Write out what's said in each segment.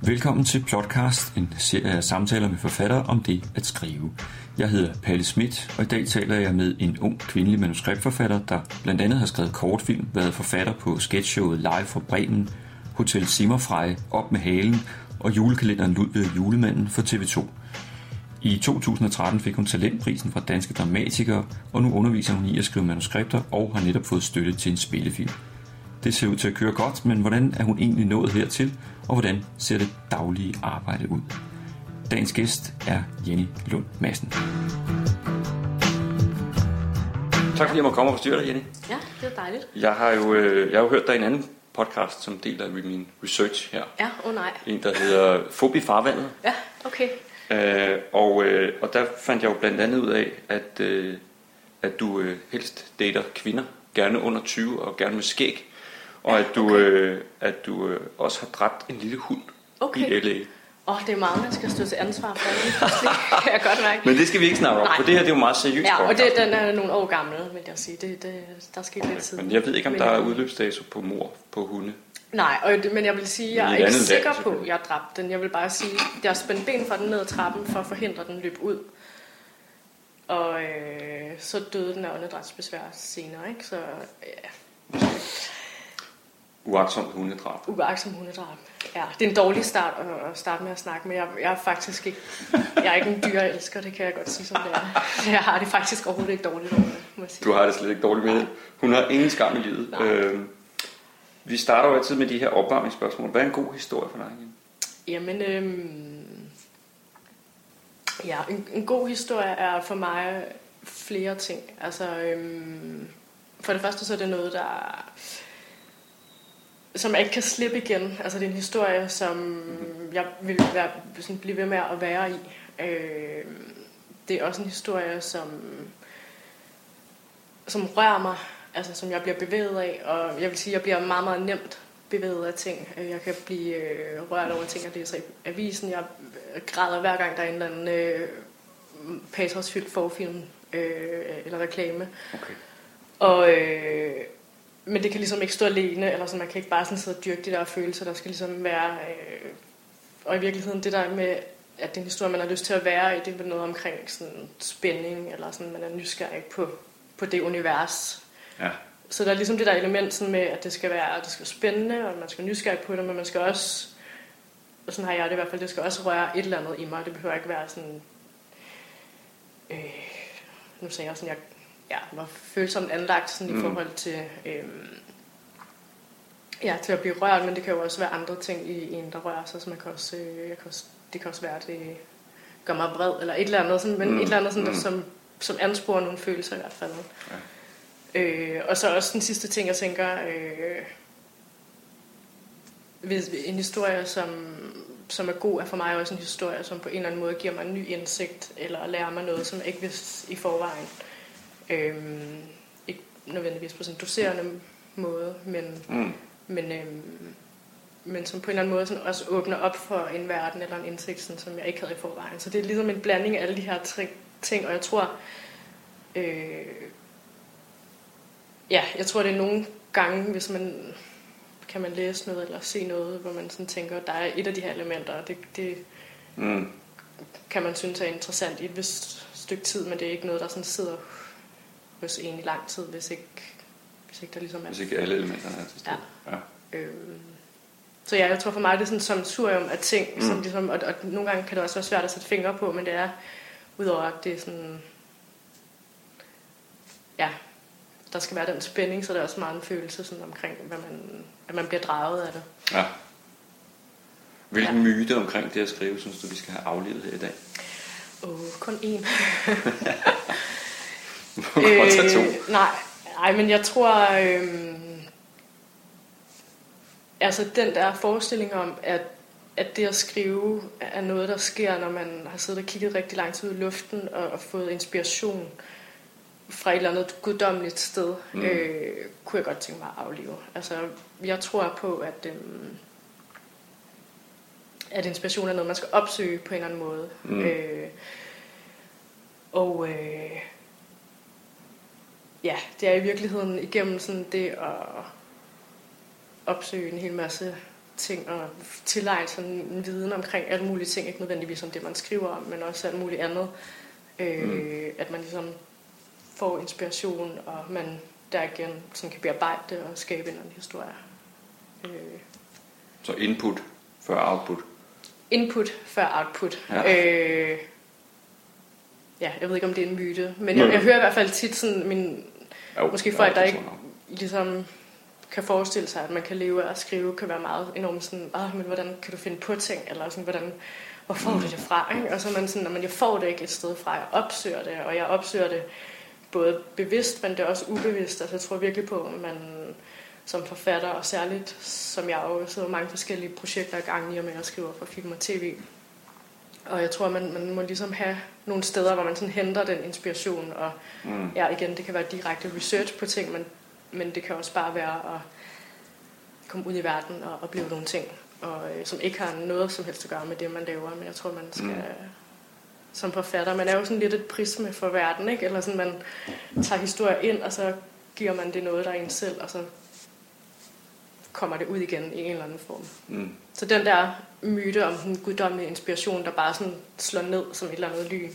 Velkommen til Plotcast, en serie af samtaler med forfattere om det at skrive. Jeg hedder Palle Schmidt, og i dag taler jeg med en ung kvindelig manuskriptforfatter, der blandt andet har skrevet kortfilm, været forfatter på sketchshowet Live fra Bremen, Hotel Zimmerfrei, Op med halen og julekalenderen Ludvig og Julemanden for TV2. I 2013 fik hun talentprisen fra Danske Dramatikere, og nu underviser hun i at skrive manuskripter og har netop fået støtte til en spillefilm. Det ser ud til at køre godt, men hvordan er hun egentlig nået hertil, og hvordan ser det daglige arbejde ud? Dagens gæst er Jenny Lund Madsen. Tak fordi jeg må komme og forstyrre dig, Jenny. Ja, det er dejligt. Jeg har jo hørt dig i en anden podcast, som deler min research her. Ja, nej. En, der hedder Fup i farvandet. Ja, okay. Og der fandt jeg jo blandt andet ud af, at du helst dater kvinder, gerne under 20 og gerne med skæg. Og at du også har dræbt en lille hund i LA. Det er meget, man skal stå til ansvar for. Det kan jeg godt mærke. Men det skal vi ikke snakke om, for det her det er jo meget seriøst. Ja, og den er nogle år gammel, vil jeg sige. Der skete lidt tid. Men jeg ved ikke, om der er udløbsdato på mor på hunde. Nej, men jeg vil sige, jeg er ikke sikker på, at jeg dræbte den. Jeg vil bare sige, at jeg spændte ben fra den ned ad trappen for at forhindre den løb ud. Og så døde den af åndedrætsbesvær senere, ikke? Så ja. Uagtsomt hundedrab. Ja, det er en dårlig start at starte med at snakke, men jeg er faktisk ikke, jeg er ikke en dyreelsker, det kan jeg godt sige som det er. Jeg har det faktisk overhovedet ikke dårligt over det, må jeg sige. Du har det slet ikke dårligt med det. Hun har ingen skam i livet. Vi starter jo altid med de her opvarmningsspørgsmål. Hvad er en god historie for dig? Jamen, en god historie er for mig flere ting. Altså, for det første så er det noget, som jeg ikke kan slippe igen. Altså det er en historie, som jeg vil blive ved med at være i. Det er også en historie, som rører mig, altså som jeg bliver bevæget af, og jeg vil sige, at jeg bliver meget, meget nemt bevæget af ting. Jeg kan blive rørt over ting, jeg læser i avisen. Jeg græder hver gang, der er en eller anden patosfyldt forfilm eller reklame. Okay. Og men det kan ligesom ikke stå alene, eller så man kan ikke bare sådan sidde og dyrke de der følelser, der skal ligesom være, og i virkeligheden det der med, at det er en historie, man har lyst til at være i, det er noget omkring sådan spænding, eller sådan, man er nysgerrig på det univers. Ja. Så der er ligesom det der element sådan med, at det skal være spændende, og man skal nysgerrig på det, men man skal også, og sådan har jeg det i hvert fald, det skal også røre et eller andet i mig, det behøver ikke være sådan, nu sagde jeg sådan, jeg var følsomt anlagt sådan, i forhold til, til at blive rørt, men det kan jo også være andre ting i en, der rører sig, så man kan også, det kan også være, at det gør mig vred, eller et eller andet, sådan, men et eller andet, sådan, som ansporer nogle følelser i hvert fald. Ja. Og så også den sidste ting, jeg tænker, hvis en historie, som er god, er for mig også en historie, som på en eller anden måde giver mig en ny indsigt, eller lærer mig noget, som jeg ikke vidste i forvejen. Ikke nødvendigvis på sådan en doserende måde, men som på en eller anden måde sådan også åbner op for en verden eller en indsigt, sådan, som jeg ikke havde i forvejen. Så det er ligesom en blanding af alle de her ting, og jeg tror, jeg tror det er nogle gange, hvis man kan man læse noget eller se noget, hvor man sådan tænker, der er et af de her elementer, og det kan man synes er interessant i et vist stykke tid, men det er ikke noget, der sådan sidder hos en i lang tid, hvis ikke der ligesom er. Hvis ikke alle elementerne er til stede. Ja. Så jeg tror for mig, det er sådan et sammensurium af ting, som ligesom, og nogle gange kan det også være svært at sætte fingre på, men det er, udover at det er sådan, der skal være den spænding, så der er også meget en følelse sådan omkring, at man bliver draget af det. Ja. Hvilken myte omkring det at skrive, synes du, vi skal have aflevet her i dag? Kun én. Nej, men jeg tror, altså den der forestilling om, at det at skrive er noget, der sker, når man har siddet og kigget rigtig lang tid ud i luften og fået inspiration fra et eller andet guddommeligt sted, kunne jeg godt tænke mig at aflive. Altså, jeg tror på, at inspiration er noget, man skal opsøge på en eller anden måde. Det er i virkeligheden igennem sådan det at opsøge en hel masse ting og tilegne sådan en viden omkring alle mulige ting, ikke nødvendigvis om det, man skriver om, men også alt muligt andet. At man ligesom får inspiration, og man der igen sådan kan bearbejde det og skabe en historie. Så input før output? Input før output. Ja. Ja, jeg ved ikke, om det er en myte, men jeg hører i hvert fald tit sådan måske folk, der ikke ligesom kan forestille sig, at man kan leve af at skrive, kan være meget enormt sådan, men hvordan kan du finde på ting, eller sådan, hvor får du det fra, ikke? Og så er man sådan, men jeg får det ikke et sted fra, jeg opsøger det, og jeg opsøger det både bevidst, men det er også ubevidst. Altså jeg tror virkelig på, at man som forfatter, og særligt som jeg jo sidder mange forskellige projekter i gang i og med at skrive for film og tv. Og jeg tror, man må ligesom have nogle steder, hvor man sådan henter den inspiration, og ja, igen, det kan være direkte research på ting, men det kan også bare være at komme ud i verden og opleve nogle ting, og som ikke har noget som helst at gøre med det, man laver, men jeg tror, man skal som forfatter, man er jo sådan lidt et prisme for verden, ikke? Eller sådan, man tager historier ind, og så giver man det noget, der er en selv, og så kommer det ud igen i en eller anden form. Så den der myte om den guddommelige inspiration, der bare sådan slår ned som et eller andet lyn,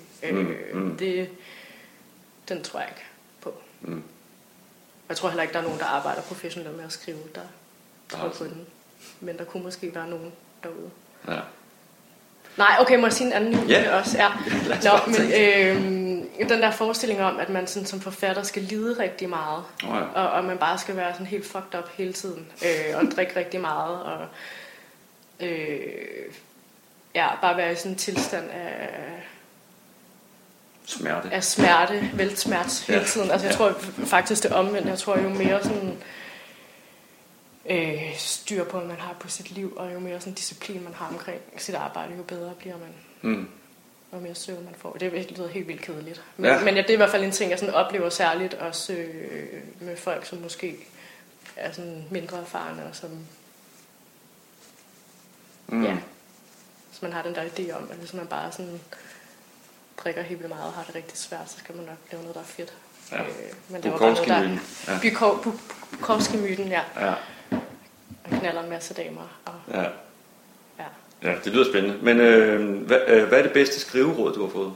den tror jeg ikke på. Jeg tror heller ikke, der er nogen, der arbejder professionelt med at skrive, der tror på den. Men der kunne måske være nogen derude. Ja. Nej, okay, må jeg sige en anden myte også? Ja. Men den der forestilling om, at man sådan, som forfatter skal lide rigtig meget, og man bare skal være sådan helt fucked up hele tiden, og drikke rigtig meget, og bare være i sådan en tilstand smerte, væltsmerts hele tiden. Altså jeg tror faktisk det omvendt. Jeg tror jo mere sådan styr på, man har på sit liv, og jo mere sådan disciplin man har omkring sit arbejde, jo bedre bliver man. Og mere søvn man får. Det lyder helt vildt kedeligt. Men det er i hvert fald en ting, jeg sådan oplever særligt også med folk, som måske er sådan mindre erfarne, og som så man har den der idé om, at hvis man bare sådan drikker helt vildt meget og har det rigtig svært, så skal man nok lave noget, der er fedt. Men det var bare noget, der Bukowski-myten, ja. Og knaller en masse damer. Og, ja, det lyder spændende. Men hvad er det bedste skriveråd, du har fået?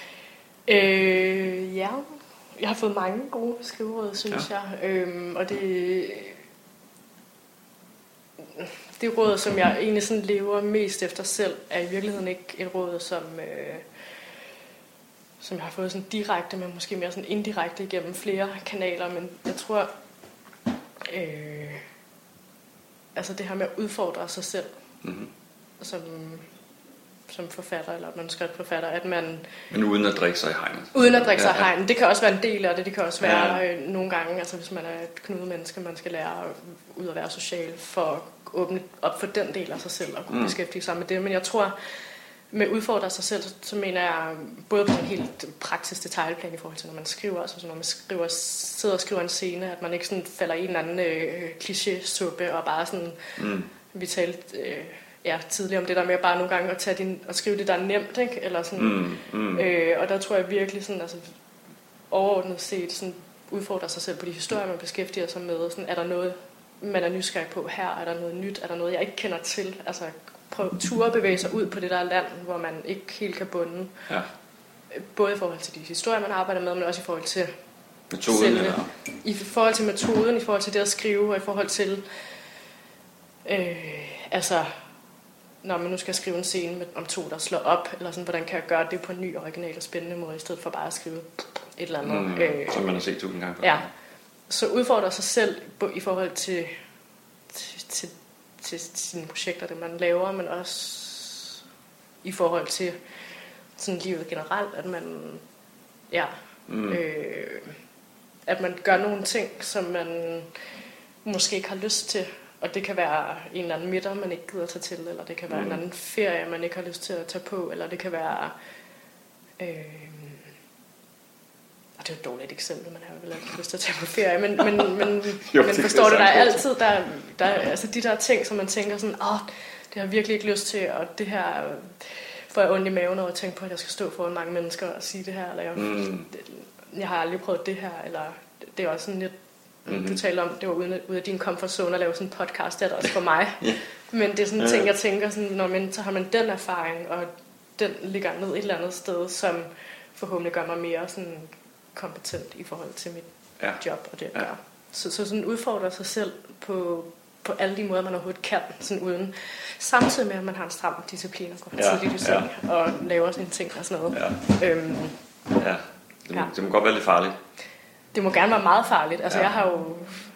Jeg har fået mange gode skriveråd, synes jeg. Og det råd, som jeg egentlig sådan lever mest efter selv, er i virkeligheden ikke et råd, som jeg har fået sådan direkte, men måske mere sådan indirekte igennem flere kanaler. Men jeg tror, altså det her med at udfordre sig selv, som forfatter eller manuskriptforfatter, at man... Men uden at drikke sig i hegnet. Uden at drikke sig i hegnet. Det kan også være en del af det. Det kan også være nogle gange, altså hvis man er et knudet menneske, man skal lære ud at være social for at åbne op for den del af sig selv og kunne beskæftige sig med det. Men jeg tror, med udfordre sig selv, så mener jeg både på en helt praktisk detaljplan i forhold til, når man skriver, altså når man sidder og skriver en scene, at man ikke sådan falder i en anden kliché-suppe og bare sådan, vi talte tidligere om det der med bare nogle gange at tage og skrive det, der er nemt, ikke? Eller sådan, og der tror jeg virkelig sådan, altså overordnet set sådan, udfordre sig selv på de historier, man beskæftiger sig med. Sådan, er der noget, man er nysgerrig på her? Er der noget nyt? Er der noget, jeg ikke kender til? Altså prøve at bevæge sig ud på det der land, hvor man ikke helt kan bunde. Både i forhold til de historier, man arbejder med, men også i forhold til metoden, i forhold til metoden, i forhold til det at skrive, og i forhold til altså når man nu skal skrive en scene om to, der slår op, eller sådan, hvordan kan jeg gøre det på en ny, original og spændende måde, i stedet for bare at skrive et eller andet. Som man har set 1000 gange før. Ja. Så udfordre sig selv i forhold til sine projekter, det man laver, men også i forhold til sådan livet generelt, at man at man gør nogle ting, som man måske ikke har lyst til. Og det kan være en eller anden middag, man ikke gider tage til, eller det kan være en eller anden ferie, man ikke har lyst til at tage på, eller det kan være... og det er et dårligt eksempel, man har vel ikke lyst til at tage på ferie, men forstår du, der er altid der altså de der ting, som man tænker sådan, det har jeg virkelig ikke lyst til, og det her får jeg ondt i maven over at tænke på, at jeg skal stå foran mange mennesker og sige det her, eller jeg har aldrig prøvet det her, eller det er også sådan lidt Du taler om, det var ude af din comfort zone at lave sådan en podcast, det er det også for mig. Men det er sådan en ting, jeg tænker, sådan, så har man den erfaring, og den ligger ned et eller andet sted, som forhåbentlig gør mig mere sådan kompetent i forhold til mit job og det, jeg gør. Så sådan udfordrer sig selv på alle de måder, man overhovedet kan, sådan uden, samtidig med, at man har en stram disciplin og går tidligt i seng og laver sine ting og sådan noget. Det må godt være lidt farligt. Det må gerne være meget farligt. Altså, jeg har jo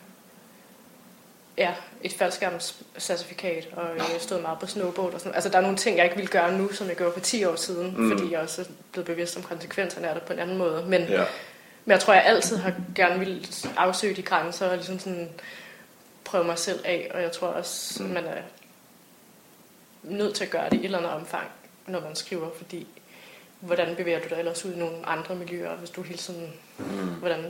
et faldskærmscertifikat, og jeg har stået meget på snowboard og sådan. Altså, der er nogle ting, jeg ikke ville gøre nu, som jeg gjorde for 10 år siden, fordi jeg også er blevet bevidst om konsekvenserne af det på en anden måde. Men jeg tror, jeg altid har gerne ville afsøge de grænser og ligesom sådan prøve mig selv af, og jeg tror også, man er nødt til at gøre det i et eller andet omfang, når man skriver, fordi hvordan bevæger du dig ellers ud i nogle andre miljøer, hvis du hele tiden, hvordan,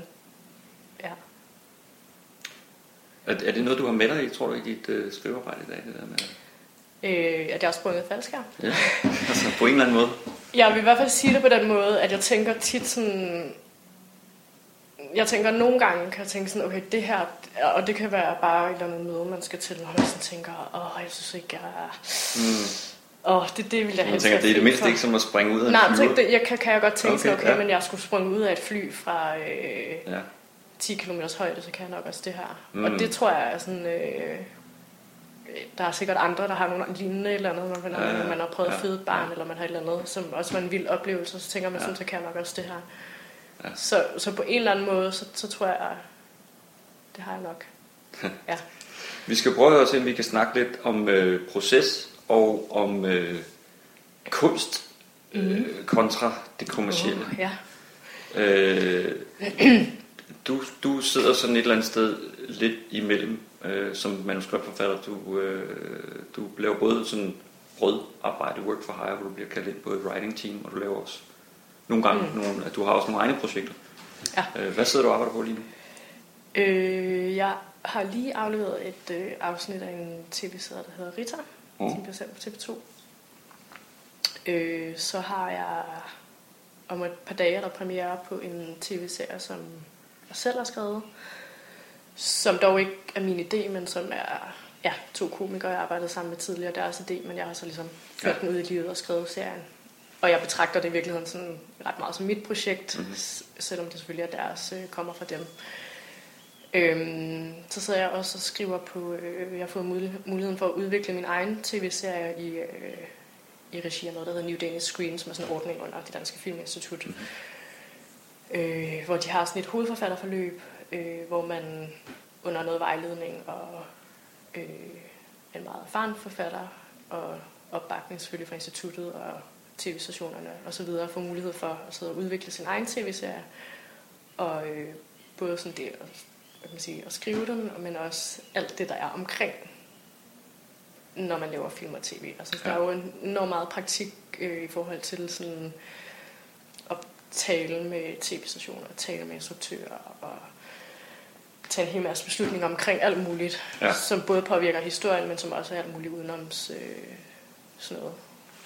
Er det noget, du har med dig i, tror du, i dit skrivearbejde i dag, det der med? At jeg har sprunget faldskærm. Ja, altså på en eller anden måde. Jeg vil i hvert fald sige det på den måde, at jeg tænker tit sådan, nogle gange kan jeg tænke sådan, okay, det her, og det kan være bare et eller andet møde, man skal til, og man sådan tænker, jeg synes ikke, jeg er... det vil jeg helst tænker, det er det mindste ikke som at springe ud af et fly. Nej, kan jeg godt tænke sådan, men jeg skulle springe ud af et fly fra 10 km højde, så kan jeg nok også det her. Og det tror jeg er sådan... der er sikkert andre, der har nogle lignende eller andet, når man har prøvet at føde et barn, eller man har et eller andet, som også var en vild oplevelse, så tænker man sådan, så kan jeg nok også det her. Ja. Så på en eller anden måde, så tror jeg, det har jeg nok. Ja. Vi skal prøve at se, om vi kan snakke lidt om proces og om kunst kontra det kommercielle. Du sidder sådan et eller andet sted lidt imellem som manuskriptforfatter. Du laver både sådan brødarbejde, work for hire, hvor du bliver kaldt ind på et writing team, og du laver også nogle gange du har også nogle egne projekter. Hvad sidder du og arbejder på lige nu? Jeg har lige afleveret et afsnit af en tv-serie, der hedder Rita, som bliver sendt på TV2. Så har jeg om et par dage der premiere på en tv-serie, som jeg selv har skrevet, som dog ikke er min idé, men som er 2 komikere, jeg arbejdede sammen med tidligere, deres idé, men jeg har så ligesom ført den ud i livet og skrevet serien. Og jeg betragter det i virkeligheden sådan ret meget som mit projekt, selvom det selvfølgelig er deres, kommer fra dem. Så sidder jeg også og skriver på, jeg har fået muligheden for at udvikle min egen tv-serie i regi af noget, der hedder New Danish Screen, som er sådan en ordning under det danske filminstitut. Hvor de har sådan et hovedforfatterforløb, hvor man under noget vejledning og en meget erfaren forfatter og opbakning selvfølgelig fra instituttet og tv-stationerne og så videre får mulighed for at sidde og udvikle sin egen tv-serie og både sådan det at skrive dem, men også alt det der er omkring, når man laver film og tv. Altså der er jo enormt meget praktik i forhold til sådan at tale med tv-stationer, tale med instruktører og tage en hel masse beslutninger omkring alt muligt, som både påvirker historien, men som også er alt muligt udenoms sådan noget.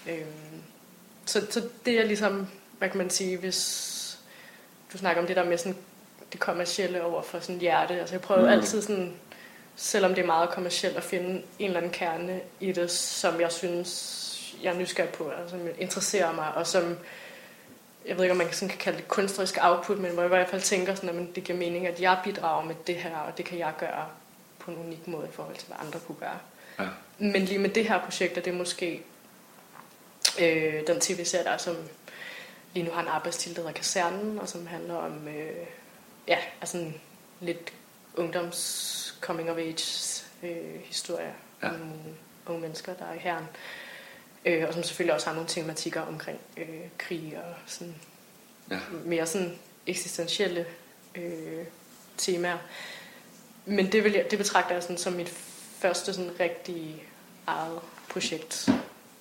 Så det er ligesom, hvad kan man sige, hvis du snakker om det der med sådan det kommercielle over for sådan hjerte. Altså jeg prøver altid sådan, selvom det er meget kommercielt, at finde en eller anden kerne i det, som jeg synes, jeg er nysgerrig på, og som interesserer mig, og som, jeg ved ikke, om man sådan kan kalde det kunstnerisk output, men hvor jeg i hvert fald tænker sådan, at det giver mening, at jeg bidrager med det her, og det kan jeg gøre på en unik måde i forhold til, hvad andre kunne gøre. Ja. Men lige med det her projekt, er det måske den tv-serie, der som lige nu har en arbejdstitel, der hedder Kasernen, og som handler om altså en lidt ungdoms coming of age historie om unge mennesker, der er i herren. Og som selvfølgelig også har nogle tematikker omkring krig og sådan mere sådan eksistentielle temaer. Men det betragter jeg sådan som mit første sådan rigtig eget projekt.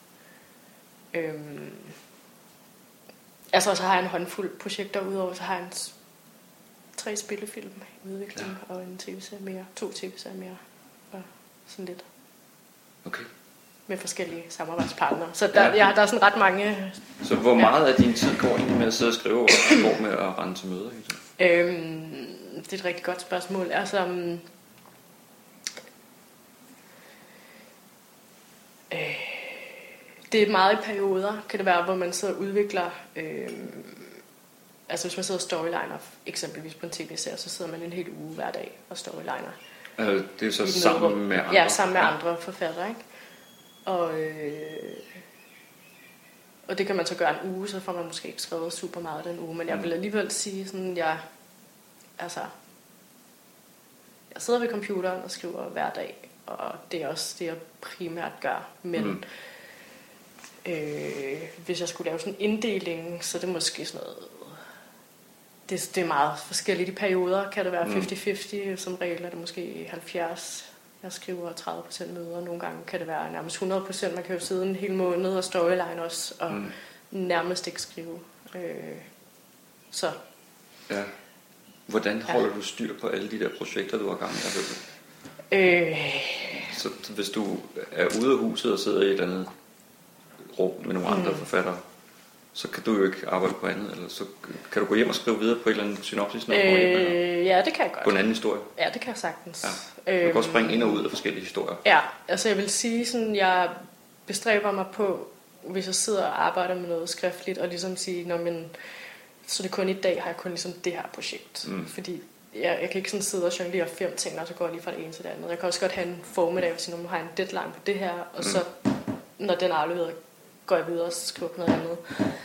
Altså så har jeg en håndfuld projekter udover, så har jeg 3 spillefilm i udvikling og en tv-serie mere, 2 tv-serier mere og sådan lidt. Okay. Med forskellige samarbejdspartnere. Så der er sådan ret mange. Så hvor meget af din tid går egentlig med at sidde og skrive, og går med at rende til møder? Det er et rigtig godt spørgsmål. Altså, det er meget i perioder, kan det være, hvor man så udvikler... altså hvis man sidder og storyliner, eksempelvis på en tv-serie, så sidder man en hel uge hver dag og storyliner. Det er så sammen med andre? Ja, sammen med andre forfattere, ikke? Og det kan man så gøre en uge, så får man måske ikke skrevet super meget den uge, men jeg vil alligevel sige sådan, jeg sidder ved computeren og skriver hver dag, og det er også det, jeg primært gør, men hvis jeg skulle lave sådan en inddeling, så er det måske sådan noget, det er meget forskelligt i perioder, kan det være 50-50, som regel er det måske 70%, jeg skriver 30% møder, nogle gange kan det være nærmest 100%, man kan jo sidde en hel måned og storyline også, og nærmest ikke skrive. Så. Ja. Hvordan holder du styr på alle de der projekter, du har gang i? Så hvis du er ude af huset og sidder i et eller andet rum med nogle andre forfattere, så kan du jo ikke arbejde på andet, eller så kan du gå hjem og skrive videre på et eller andet synopsis? Ja, det kan jeg godt. På en anden historie? Ja, det kan jeg sagtens. Ja. Du kan også springe ind og ud af forskellige historier. Ja, altså jeg vil sige sådan, jeg bestræber mig på, hvis jeg sidder og arbejder med noget skriftligt, og ligesom sige, så det kun i dag har jeg kun ligesom det her projekt. Fordi jeg kan ikke sådan sidde og jonglere 5 ting, og så går jeg lige fra det ene til det andet. Jeg kan også godt have en formiddag, og sige, nu har jeg en deadline på det her, og så når den er afleveret, går jeg videre og skriver på noget andet.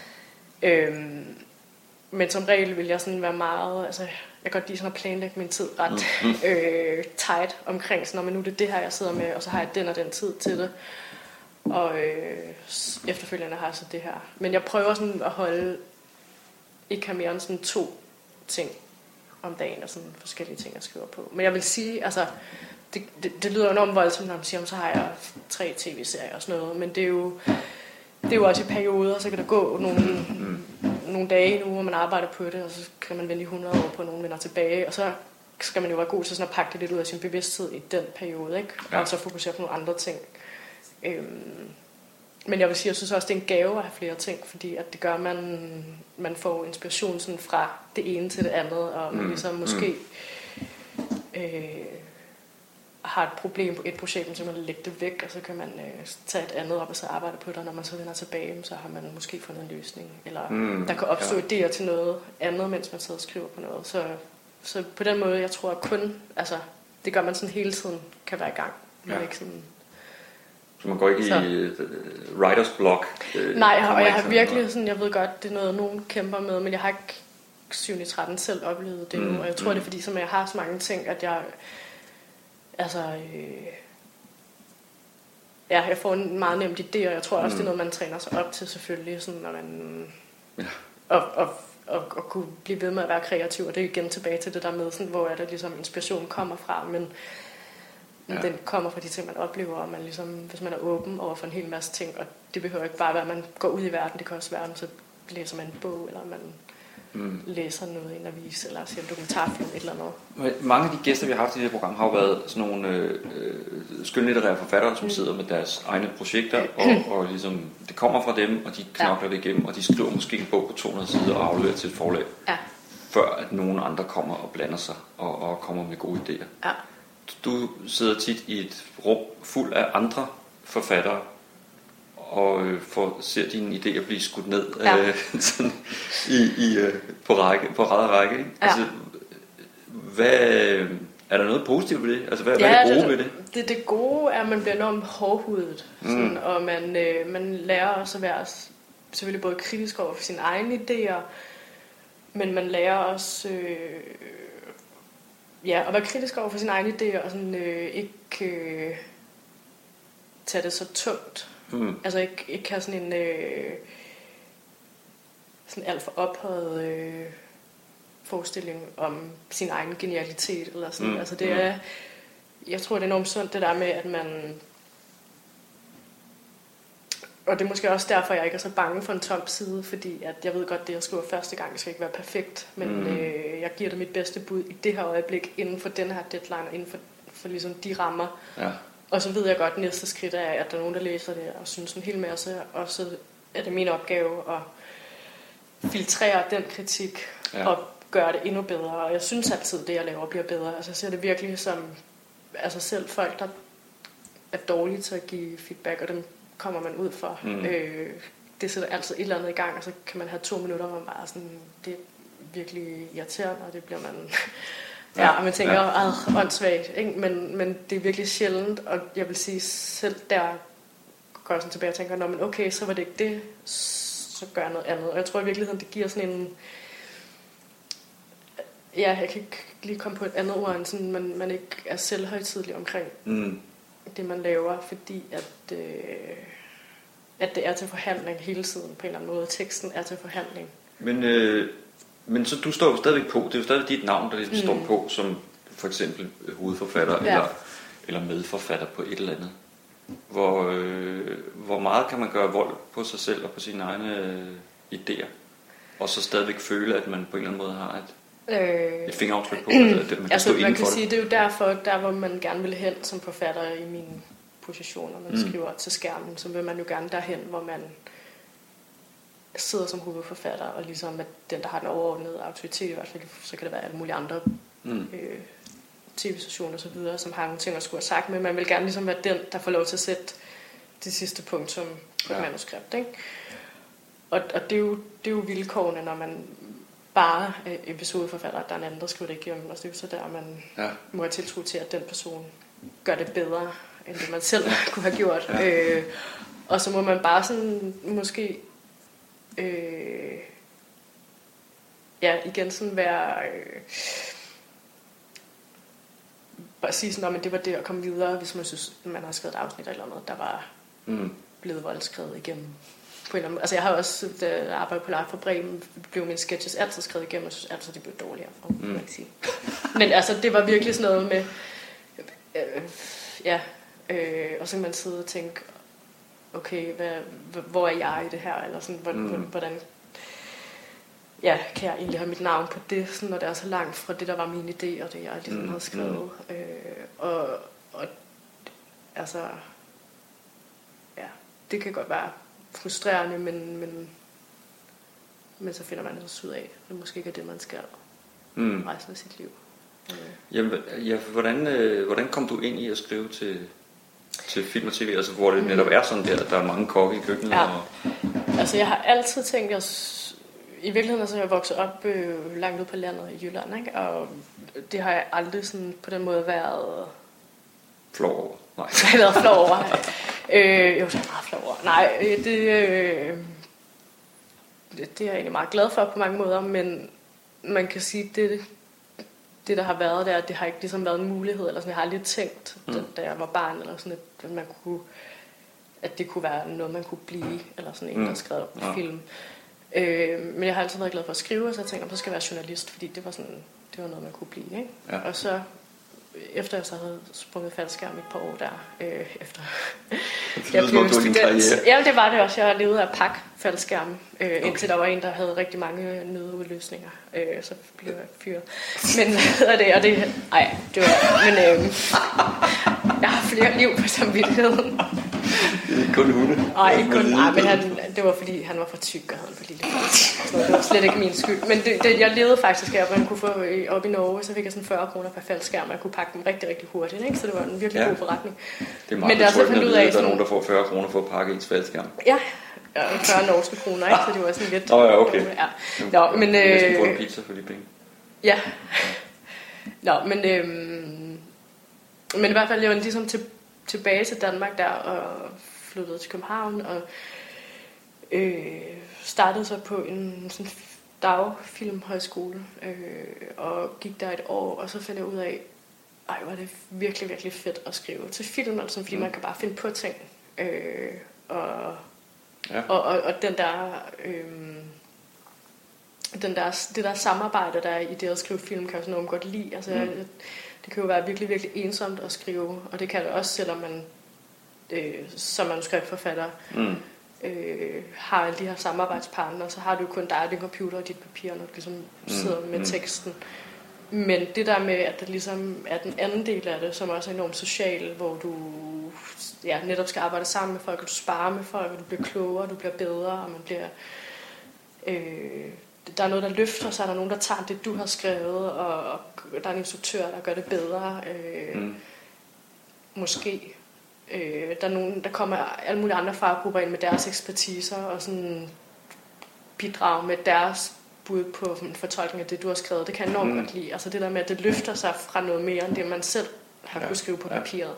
Men som regel vil jeg sådan være meget, altså jeg kan godt lide sådan at planlægge min tid ret tight omkring, så når nu er det her jeg sidder med, og så har jeg den og den tid til det, og efterfølgende har jeg så det her. Men jeg prøver sådan at holde ikke have mere end sådan 2 ting om dagen og sådan forskellige ting jeg skriver på. Men jeg vil sige, altså det lyder enormt voldsomt, når man siger, så har jeg 3 tv-serier og sådan noget, men det er jo også i perioder, så kan der gå nogle dage nu, hvor man arbejder på det, og så kan man vente i 100 år på, at nogen vender tilbage, og så skal man jo være god til sådan at pakke det lidt ud af sin bevidsthed i den periode, ikke? Og så fokusere på nogle andre ting. Men jeg vil sige, jeg synes også, det er en gave at have flere ting, fordi at det gør, at man får inspiration sådan fra det ene til det andet, og man ligesom måske har et problem på et projekt, så kan man lægge det væk, og så kan man tage et andet op og så arbejde på det, og når man så vender tilbage, så har man måske fundet en løsning, eller der kan opstå idéer til noget andet, mens man sidder og skriver på noget. Så på den måde, jeg tror at kun, altså det gør man sådan hele tiden kan være i gang. Ikke sådan, så man går ikke i writers block? Nej, og jeg har virkelig sådan, jeg ved godt, det er noget, nogen kæmper med, men jeg har ikke 7-13 selv oplevet det nu, og jeg tror, det er fordi, som jeg har så mange ting, at jeg jeg får en meget nemt idé, og jeg tror også, det er noget, man træner sig op til selvfølgelig, sådan, når man og kunne blive ved med at være kreativ, og det er igen tilbage til det der med, sådan, hvor er det ligesom inspiration kommer fra, men den kommer fra de ting, man oplever, og man ligesom, hvis man er åben over for en hel masse ting, og det behøver ikke bare være, at man går ud i verden, det kan også være, så læser man en bog, eller man læser noget i en avis, eller ser en dokumentarfilm, et eller andet. Mange af de gæster, vi har haft i det her program, har jo været sådan nogle skønlitterære forfattere, som sidder med deres egne projekter, og ligesom, det kommer fra dem, og de knokler det igennem, og de skriver måske en bog på 200 sider og afleverer til et forlag, før at nogen andre kommer og blander sig, og kommer med gode idéer. Ja. Du sidder tit i et rum fuld af andre forfattere, og ser dine idéer blive skudt ned sådan, på rad og række. Ikke? Ja. Altså, er der noget positivt ved det? Altså, hvad er det gode ved det? Det gode er, at man bliver enormt hårdhudet, sådan, og man lærer også at være selvfølgelig både kritisk over for sine egne idéer, men man lærer også at være kritisk over for sine egne idéer, og sådan, ikke tage det så tungt. Altså ikke have sådan en sådan alt for ophøjet forestilling om sin egen genialitet eller sådan. Altså det er, jeg tror det er enormt sundt det der med at man, og det er måske også derfor jeg ikke er så bange for en tom side, fordi at jeg ved godt det jeg skriver første gang skal ikke være perfekt, men jeg giver det mit bedste bud i det her øjeblik inden for den her deadline og inden for ligesom de rammer. Ja. Og så ved jeg godt, at næste skridt er, at der er nogen, der læser det og synes en hel masse, og så er det min opgave at filtrere den kritik gøre det endnu bedre, og jeg synes altid, det jeg laver bliver bedre. Altså jeg ser det virkelig som, altså selv folk, der er dårlige til at give feedback, og dem kommer man ud for. Det sætter altid et eller andet i gang, og så kan man have 2 minutter, hvor man bare sådan, det er virkelig irriterende, og det bliver man... og man tænker, åndssvagt, ikke? Men det er virkelig sjældent, og jeg vil sige, selv der går jeg sådan tilbage og tænker, nå, men okay, så var det ikke det, så gør jeg noget andet. Og jeg tror i virkeligheden, det giver sådan en... Ja, jeg kan ikke lige komme på et andet ord, end sådan, man ikke er selvhøjtidelig omkring det, man laver, fordi at det er til forhandling hele tiden, på en eller anden måde. Teksten er til forhandling. Men så du står jo stadigvæk på, det er jo stadig dit navn, der ligesom står på, som for eksempel hovedforfatter eller medforfatter på et eller andet. Hvor meget kan man gøre vold på sig selv og på sine egne idéer, og så stadigvæk føle, at man på en eller anden måde har et fingeraftryk på, at man kan altså, stå inden for sige, det er jo derfor, der hvor man gerne vil hen som forfatter i min position, når man skriver til skærmen, så vil man jo gerne derhen, hvor man sidder som hovedforfatter, og ligesom at den, der har den overordnede autoritet, i hvert fald, så kan det være alle mulige andre tv-stationer og så videre, som har nogle ting at skulle have sagt, men man vil gerne ligesom være den, der får lov til at sætte det sidste punktum på et manuskript, ikke? Og det er jo vilkårene, når man bare er episodeforfatter, at der er en anden, der skriver det igennem, og det er jo så der, man må have tiltro til, at den person gør det bedre, end det man selv kunne have gjort. Og så må man bare sådan, måske igen sådan være bare sige sådan, men det var det at komme videre, hvis man synes, man har skrevet et afsnit eller noget, der var blevet voldskrevet igennem. På en altså jeg har også, da jeg arbejdede på Live for Bremen, blev mine sketches altid skrevet igennem, og synes altid, de blev dårligere, man kan sige. Men altså, det var virkelig sådan noget med, og så kan man sidde og tænke, okay, hvor er jeg i det her, eller sådan, hvordan kan jeg egentlig have mit navn på det, sådan, når det er så langt fra det, der var min idé, og det, jeg ligesom havde skrevet. Og altså, det kan godt være frustrerende, men så finder man det ud af, at det måske ikke er det, man skal resten af sit liv. Hvordan kom du ind i at skrive til film og tv, altså hvor det netop er sådan der er mange kokke i køkkenet? Ja. Altså jeg har altid tænkt, i virkeligheden så er jeg vokset op langt ude på landet i Jylland, ikke? Og det har jeg aldrig sådan på den måde været flov over. Nej. Jeg har været flov over. Jo, det er meget flov over. Nej, det er jeg egentlig meget glad for på mange måder, men man kan sige, det der har været der, det har ikke ligesom været en mulighed, eller sådan, jeg har aldrig tænkt, da jeg var barn, eller sådan, at det kunne være noget, man kunne blive, eller sådan en, der skrev film. Men jeg har altid været glad for at skrive, og så tænkte jeg, så skal jeg være journalist, fordi det var noget, man kunne blive, ikke? Ja. Og så efter jeg så havde sprunget faldskærm et par år der, efter jeg blev student. Ja, det var det også. Jeg levede af faldskærm, indtil der var en, der havde rigtig mange nødudløsninger. Så blev jeg fyret. Men jeg har flere liv på samvittigheden. Kun hunde? Nej, men det var fordi, han var for tyk og havde en for lille fald. Det var slet ikke min skyld. Men jeg levede faktisk af, at man kunne få op i Norge, så fik jeg sådan 40 kroner per faldskærm, og jeg kunne pakke dem rigtig, rigtig hurtigt. Ikke? Så det var en virkelig god forretning. Det er meget betryggende at vide, at der er nogen, der får 40 kroner for at pakke ens faldskærm. Ja, 40 norske kroner, ikke? Så det var sådan lidt... Okay. Ja. Nå, men... næsten få en pizza for de penge. Ja. Nå, men i hvert fald, jeg var ligesom tilbage til Danmark der, og flyttede til København, og startede så på en sådan dagfilmhøjskole, og gik der et år, og så fandt jeg ud af, var det virkelig, virkelig fedt at skrive til film, altså, fordi man kan bare finde på ting, og det der samarbejde, der er i det at skrive film, kan jeg sådan godt lide. Altså, det kan jo være virkelig, virkelig ensomt at skrive, og det kan det også, selvom man som manuskriptforfatter har alle de her samarbejdspartnere, så har du kun dig og din computer og dit papir, når du ligesom sidder med teksten. Men det der med, at der ligesom er den anden del af det, som også er enormt social, hvor du netop skal arbejde sammen med folk, og du sparer med folk, og du bliver klogere, du bliver bedre, og man bliver der er noget, der løfter sig, der er nogen, der tager det, du har skrevet, og der er en instruktør, der gør det bedre. Måske. Der er nogen, der kommer alle mulige andre faggrupper ind med deres ekspertiser, og sådan bidrage med deres bud på en fortolkning af det, du har skrevet. Det kan jeg enormt godt lide. Altså det der med, at det løfter sig fra noget mere, end det man selv har kunnet skrive på papiret.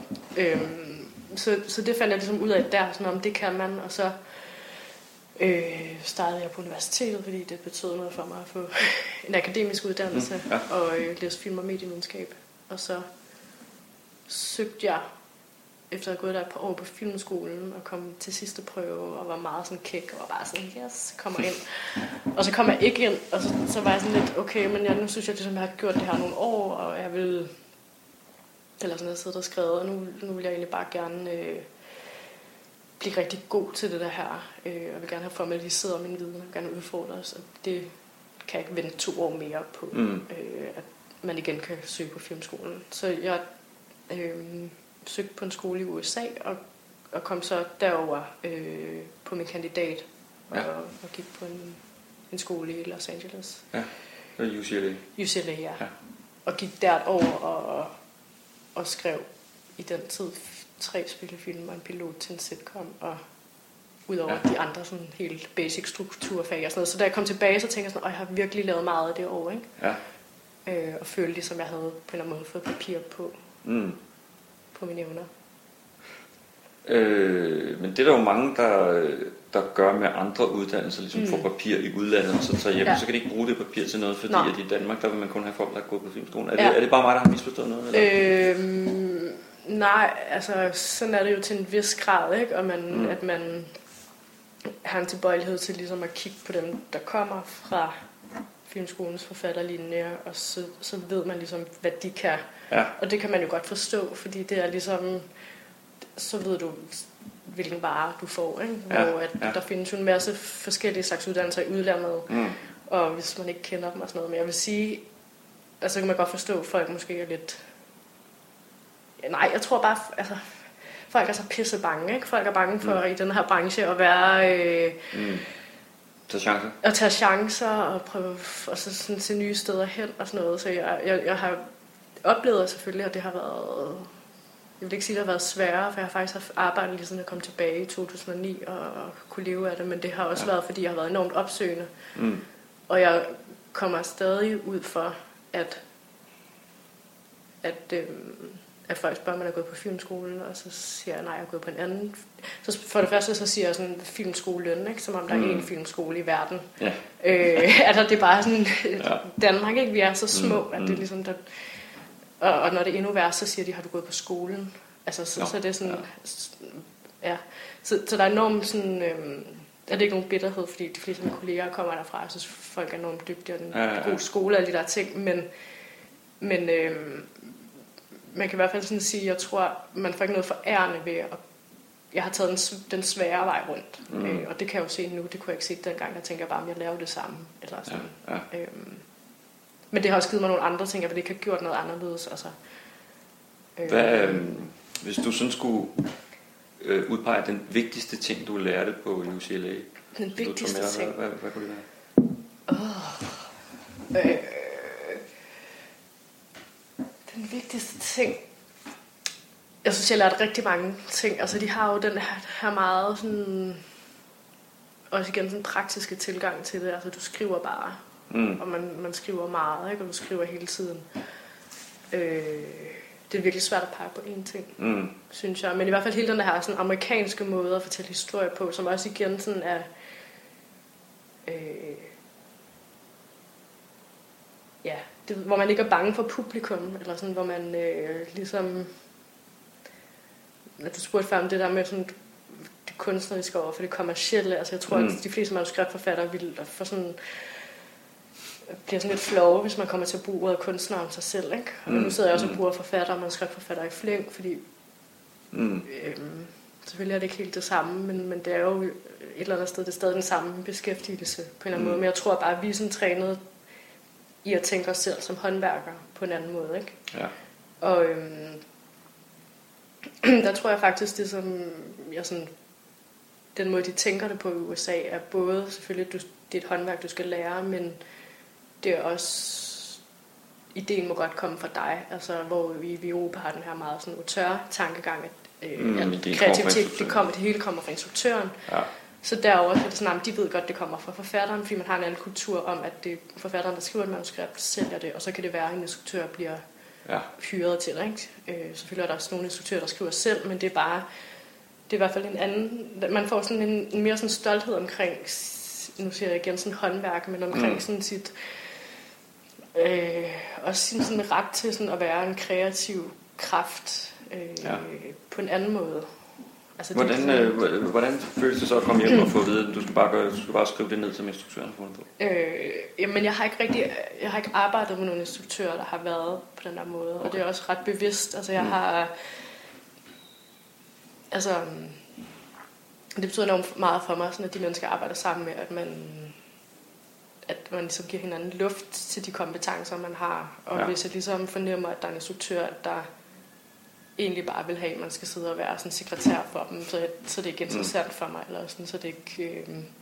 Så det fandt jeg ligesom ud af der, sådan om det kan man, og så startede jeg på universitetet, fordi det betød noget for mig at få en akademisk uddannelse og læse film- og medievidenskab. Og så søgte jeg, efter at have gået der et par år på filmskolen, og kom til sidste prøve, og var meget sådan kæk, og var bare sådan, yes, kommer ind. Og så kom jeg ikke ind, og så var jeg sådan lidt, okay, men nu synes jeg, ligesom, jeg har gjort det her nogle år, og jeg vil, eller sådan, jeg sidder og skrevet, og nu vil jeg egentlig bare gerne blive rigtig god til det der her, og vil gerne have formaliseret min viden, og gerne udfordres, og det kan jeg ikke vente 2 år mere på, at man igen kan søge på filmskolen. Så jeg søgte på en skole i USA, og kom så derover på min kandidat, og gik på en skole i Los Angeles. Ja, det var UCLA. UCLA, ja. Og gik der et år og skrev i den tid 3 spillefilm og en pilot til en sitcom, og udover de andre sådan helt basic strukturfag og sådan noget. Så da jeg kom tilbage, så tænkte jeg sådan, jeg har virkelig lavet meget af det år, ikke? Ja. Og følte ligesom, jeg havde på en eller anden måde fået papir på mine evner. Men det er der jo mange, der gør med andre uddannelser, ligesom får papir i udlandet, og så tager hjem, så kan de ikke bruge det papir til noget, fordi at i Danmark, der vil man kun have folk, der går på filmskolen. Er det bare mig, der har misforstået noget? Eller? Nej, altså sådan er det jo til en vis grad, ikke? Og at man har en tilbøjelighed til ligesom at kigge på dem, der kommer fra filmskolens forfatterlinje, og så ved man ligesom, hvad de kan. Ja. Og det kan man jo godt forstå, fordi det er ligesom, så ved du, hvilken vare du får, ikke? Hvor der findes jo en masse forskellige slags uddannelser i udlandet, og hvis man ikke kender dem og sådan noget. Men jeg vil sige, altså kan man godt forstå, at folk måske er lidt... Nej, jeg tror bare, altså, folk er så pisse bange, ikke? Folk er bange for i den her branche at være... Tage chancer. At tage chancer og prøve og så sådan til nye steder hen og sådan noget. Så jeg har oplevet selvfølgelig, at det har været... Jeg vil ikke sige, at det har været sværere, for jeg har faktisk haft arbejdet lige siden jeg kom tilbage i 2009 og kunne leve af det. Men det har også været, fordi jeg har været enormt opsøgende. Og jeg kommer stadig ud for, at folk spørger, om man er gået på filmskolen, og så siger jeg, nej, jeg er gået på en anden. Så for det første, så siger jeg sådan filmskoleløn, ikke? Som om der er én filmskole i verden. Ja. Altså, det er bare sådan, Danmark, ikke? Vi er så små, at det er ligesom, der, og når det er endnu værre, så siger de, har du gået på skolen? Altså, så det er sådan, så der er enormt sådan, er det ikke nogen bitterhed, fordi de fleste af mine kolleger kommer derfra, jeg synes, folk er enormt dygtige, og den gode skole og alle de der ting, men man kan i hvert fald sådan sige, jeg tror, man får ikke noget forærende ved, at jeg har taget den svære vej rundt. Og det kan jeg jo se nu, det kunne jeg ikke se dengang, der tænker jeg bare, om jeg laver det samme. Eller sådan. Men det har også givet mig nogle andre ting, jeg ville ikke have gjort noget anderledes. Altså. Hvis du sådan skulle udpege den vigtigste ting, du lærte på UCLA? Den vigtigste ting? Hvad kunne det være? Den vigtigste ting, jeg synes, jeg lærte rigtig mange ting. Altså, de har jo den her meget sådan, også igen sådan praktiske tilgang til det. Altså, du skriver bare, og man skriver meget, ikke? Og du skriver hele tiden. Det er virkelig svært at pege på én ting, synes jeg. Men i hvert fald hele den her sådan amerikanske måde at fortælle historier på, som også igen sådan er... hvor man ikke er bange for publikum, eller sådan, hvor man ligesom... Du spurgte før om det der med sådan, det kunstneriske over for det kommercielle. Altså jeg tror, at de fleste manuskriptforfattere vil få sådan... bliver sådan lidt flove, hvis man kommer til at bruge ordet kunstner om sig selv, ikke? Og nu sidder jeg også og bruger forfatter og manuskriptforfatter i flæng, fordi selvfølgelig er det ikke helt det samme, men det er jo et eller andet sted, det er stadig den samme beskæftigelse på en eller anden måde. Men jeg tror bare, at vi er sådan trænet i at tænke os selv som håndværkere på en anden måde, ikke? Ja. Og der tror jeg faktisk, det som jeg sådan den måde, de tænker det på i USA, er både selvfølgelig, det er et håndværk, du skal lære, men det er også, ideen må godt komme fra dig, altså hvor vi i Europa har den her meget sådan autør-tankegang, at kreativitet, det hele kommer fra instruktøren. Ja. Så derover er det sådan, at de ved godt, det kommer fra forfatteren, fordi man har en anden kultur om, at det er forfatteren, der skriver et manuskript, sælger det, og så kan det være, at en instruktør bliver hyret til det. Ikke? Selvfølgelig er der også nogle instruktører, der skriver selv, men det er bare, det er i hvert fald en anden, man får sådan en mere sådan stolthed omkring, nu siger jeg igen sådan håndværk, men omkring sådan sit, også sin sådan ret til sådan at være en kreativ kraft på en anden måde. Altså, hvordan føles det så at komme hjem og få at vide, at du skal bare skrive det ned, som instruktøren har fundet på? Jamen jeg har ikke arbejdet med nogle instruktører, der har været på den der måde, og det er også ret bevidst. Altså jeg har, altså det betyder enormt meget for mig, sådan at de mennesker arbejder sammen med, at man ligesom giver hinanden luft til de kompetencer, man har. Og hvis jeg ligesom fornemmer, at der er en instruktør, der egentlig bare vil have, at man skal sidde og være sådan sekretær for dem, så det er ikke interessant for mig, eller sådan, så det ikke,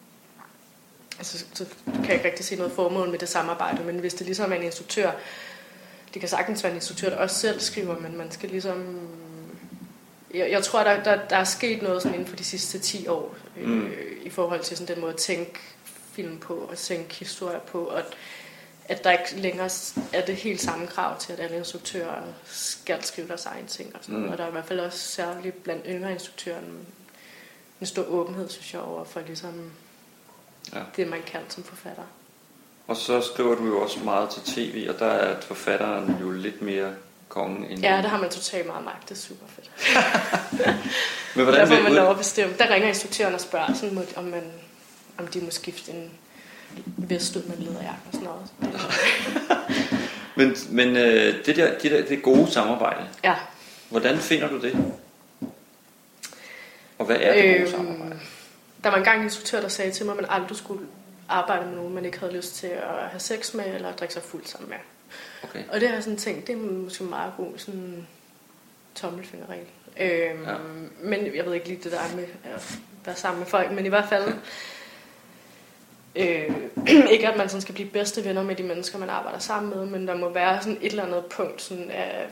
så kan jeg ikke rigtig se noget formål med det samarbejde, men hvis det ligesom er en instruktør, det kan sagtens være en instruktør, der også selv skriver, men man skal ligesom, jeg tror, der er sket noget sådan inden for de sidste 10 år, i forhold til sådan den måde at tænke film på, og tænke historier på, og at der ikke længere er det helt samme krav til, at alle instruktører skal skrive deres egen ting og sådan noget. Og der er i hvert fald også særligt blandt yngre instruktører en stor åbenhed, synes jeg, over for ligesom det, man kan som forfatter. Og så skriver du jo også meget til tv, og der er forfatteren jo lidt mere kongen end... Ja, der har man totalt meget magt, det er super fedt. Men hvordan der får man lov at bestemme. Der ringer instruktøren og spørger, sådan, om de må skifte en vest ud med lederjakke og sådan noget. men det gode samarbejde, hvordan finder du det? Og hvad er det gode samarbejde? Der var engang en instruktør, der sagde til mig, at man aldrig skulle arbejde med nogen, man ikke havde lyst til at have sex med, eller drikke sig fuld sammen med. Okay. Og det har jeg sådan tænkt, det er måske meget god sådan tommelfingerregel. Men jeg ved ikke lige det der med at være sammen med folk, men i hvert fald ikke at man sådan skal blive bedste venner med de mennesker, man arbejder sammen med, men der må være sådan et eller andet punkt sådan af,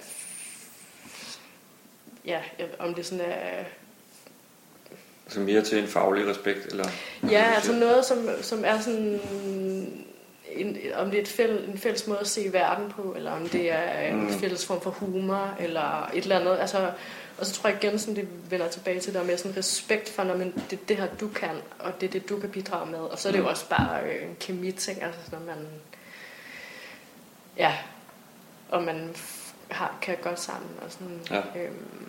om det sådan er, altså mere til en faglig respekt, eller? Ja, altså noget som er sådan om det er en fælles måde at se verden på, eller om det er en fælles form for humor, eller et eller andet, altså. Og så tror jeg igen, sådan det vender tilbage til der med sådan respekt for, når man, det her du kan, og det er det du kan bidrage med. Og så er det jo også bare en kemi-ting, altså når man, og man kan godt sammen og sådan. Ja.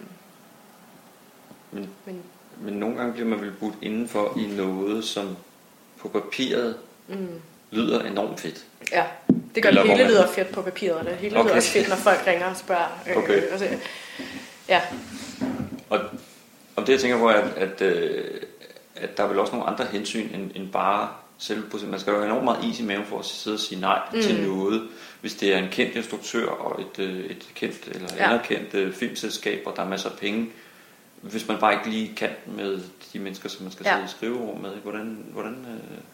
Men nogle gange bliver man vel budt indenfor i noget, som på papiret lyder enormt fedt. Ja, det gør det hele lyder fedt på papiret, og det hele lyder også fedt, når folk ringer og spørger. Ja. Og det jeg tænker på er, at der er vel også nogle andre hensyn end bare selvprocessen. Man skal jo have enormt meget is i maven for at sidde og sige nej til noget, hvis det er en kendt instruktør og et kendt eller anerkendt filmselskab, og der er masser af penge. Hvis man bare ikke lige kan med de mennesker, som man skal sidde og skrive over med, hvordan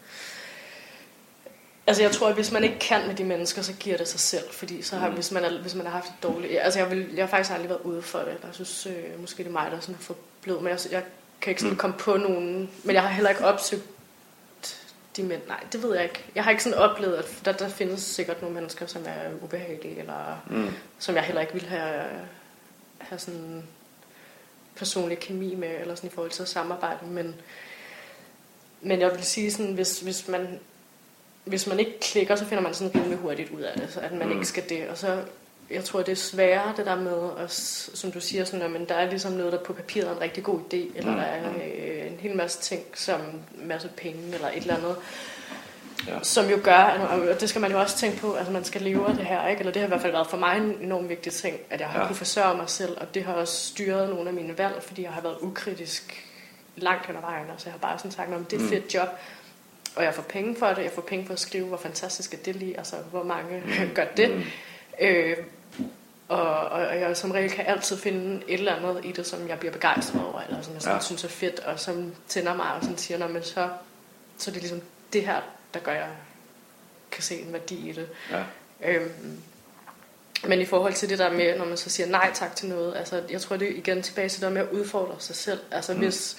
Altså jeg tror, at hvis man ikke kan med de mennesker, så giver det sig selv, fordi så har, hvis man har haft et dårligt... Altså jeg har faktisk aldrig været ude for det, jeg synes måske det er mig, der sådan har fået blød, men jeg kan ikke sådan komme på nogen, men jeg har heller ikke opsøgt de mænd. Nej, det ved jeg ikke. Jeg har ikke sådan oplevet, at der findes sikkert nogle mennesker, som er ubehagelige, eller som jeg heller ikke vil have sådan personlig kemi med, eller sådan i forhold til at samarbejde, men jeg vil sige sådan, hvis man ikke klikker, så finder man sådan rimelig hurtigt ud af det, så at man ikke skal det. Og så, jeg tror, det er sværere det der med, at, som du siger, sådan, at der er ligesom noget, der på papiret er en rigtig god idé, eller der er en hel masse ting, som en masse penge, eller et eller andet, som jo gør, og det skal man jo også tænke på, altså man skal leve af det her, ikke? Eller det har i hvert fald været for mig en enormt vigtig ting, at jeg har kunnet forsørge mig selv, og det har også styret nogle af mine valg, fordi jeg har været ukritisk langt hen ad vejen, så jeg har bare sådan sagt, det er et fedt job, og jeg får penge for det, jeg får penge for at skrive, hvor fantastisk er det lige, altså hvor mange gør det. Og jeg som regel kan altid finde et eller andet i det, som jeg bliver begejstret over, eller som jeg sådan synes er fedt, og som tænder mig, og sådan siger, nå, men så er det ligesom det her, der gør, jeg kan se en værdi i det. Ja. Men i forhold til det der med, når man så siger nej tak til noget, altså jeg tror det er igen tilbage til det med at udfordre sig selv. Altså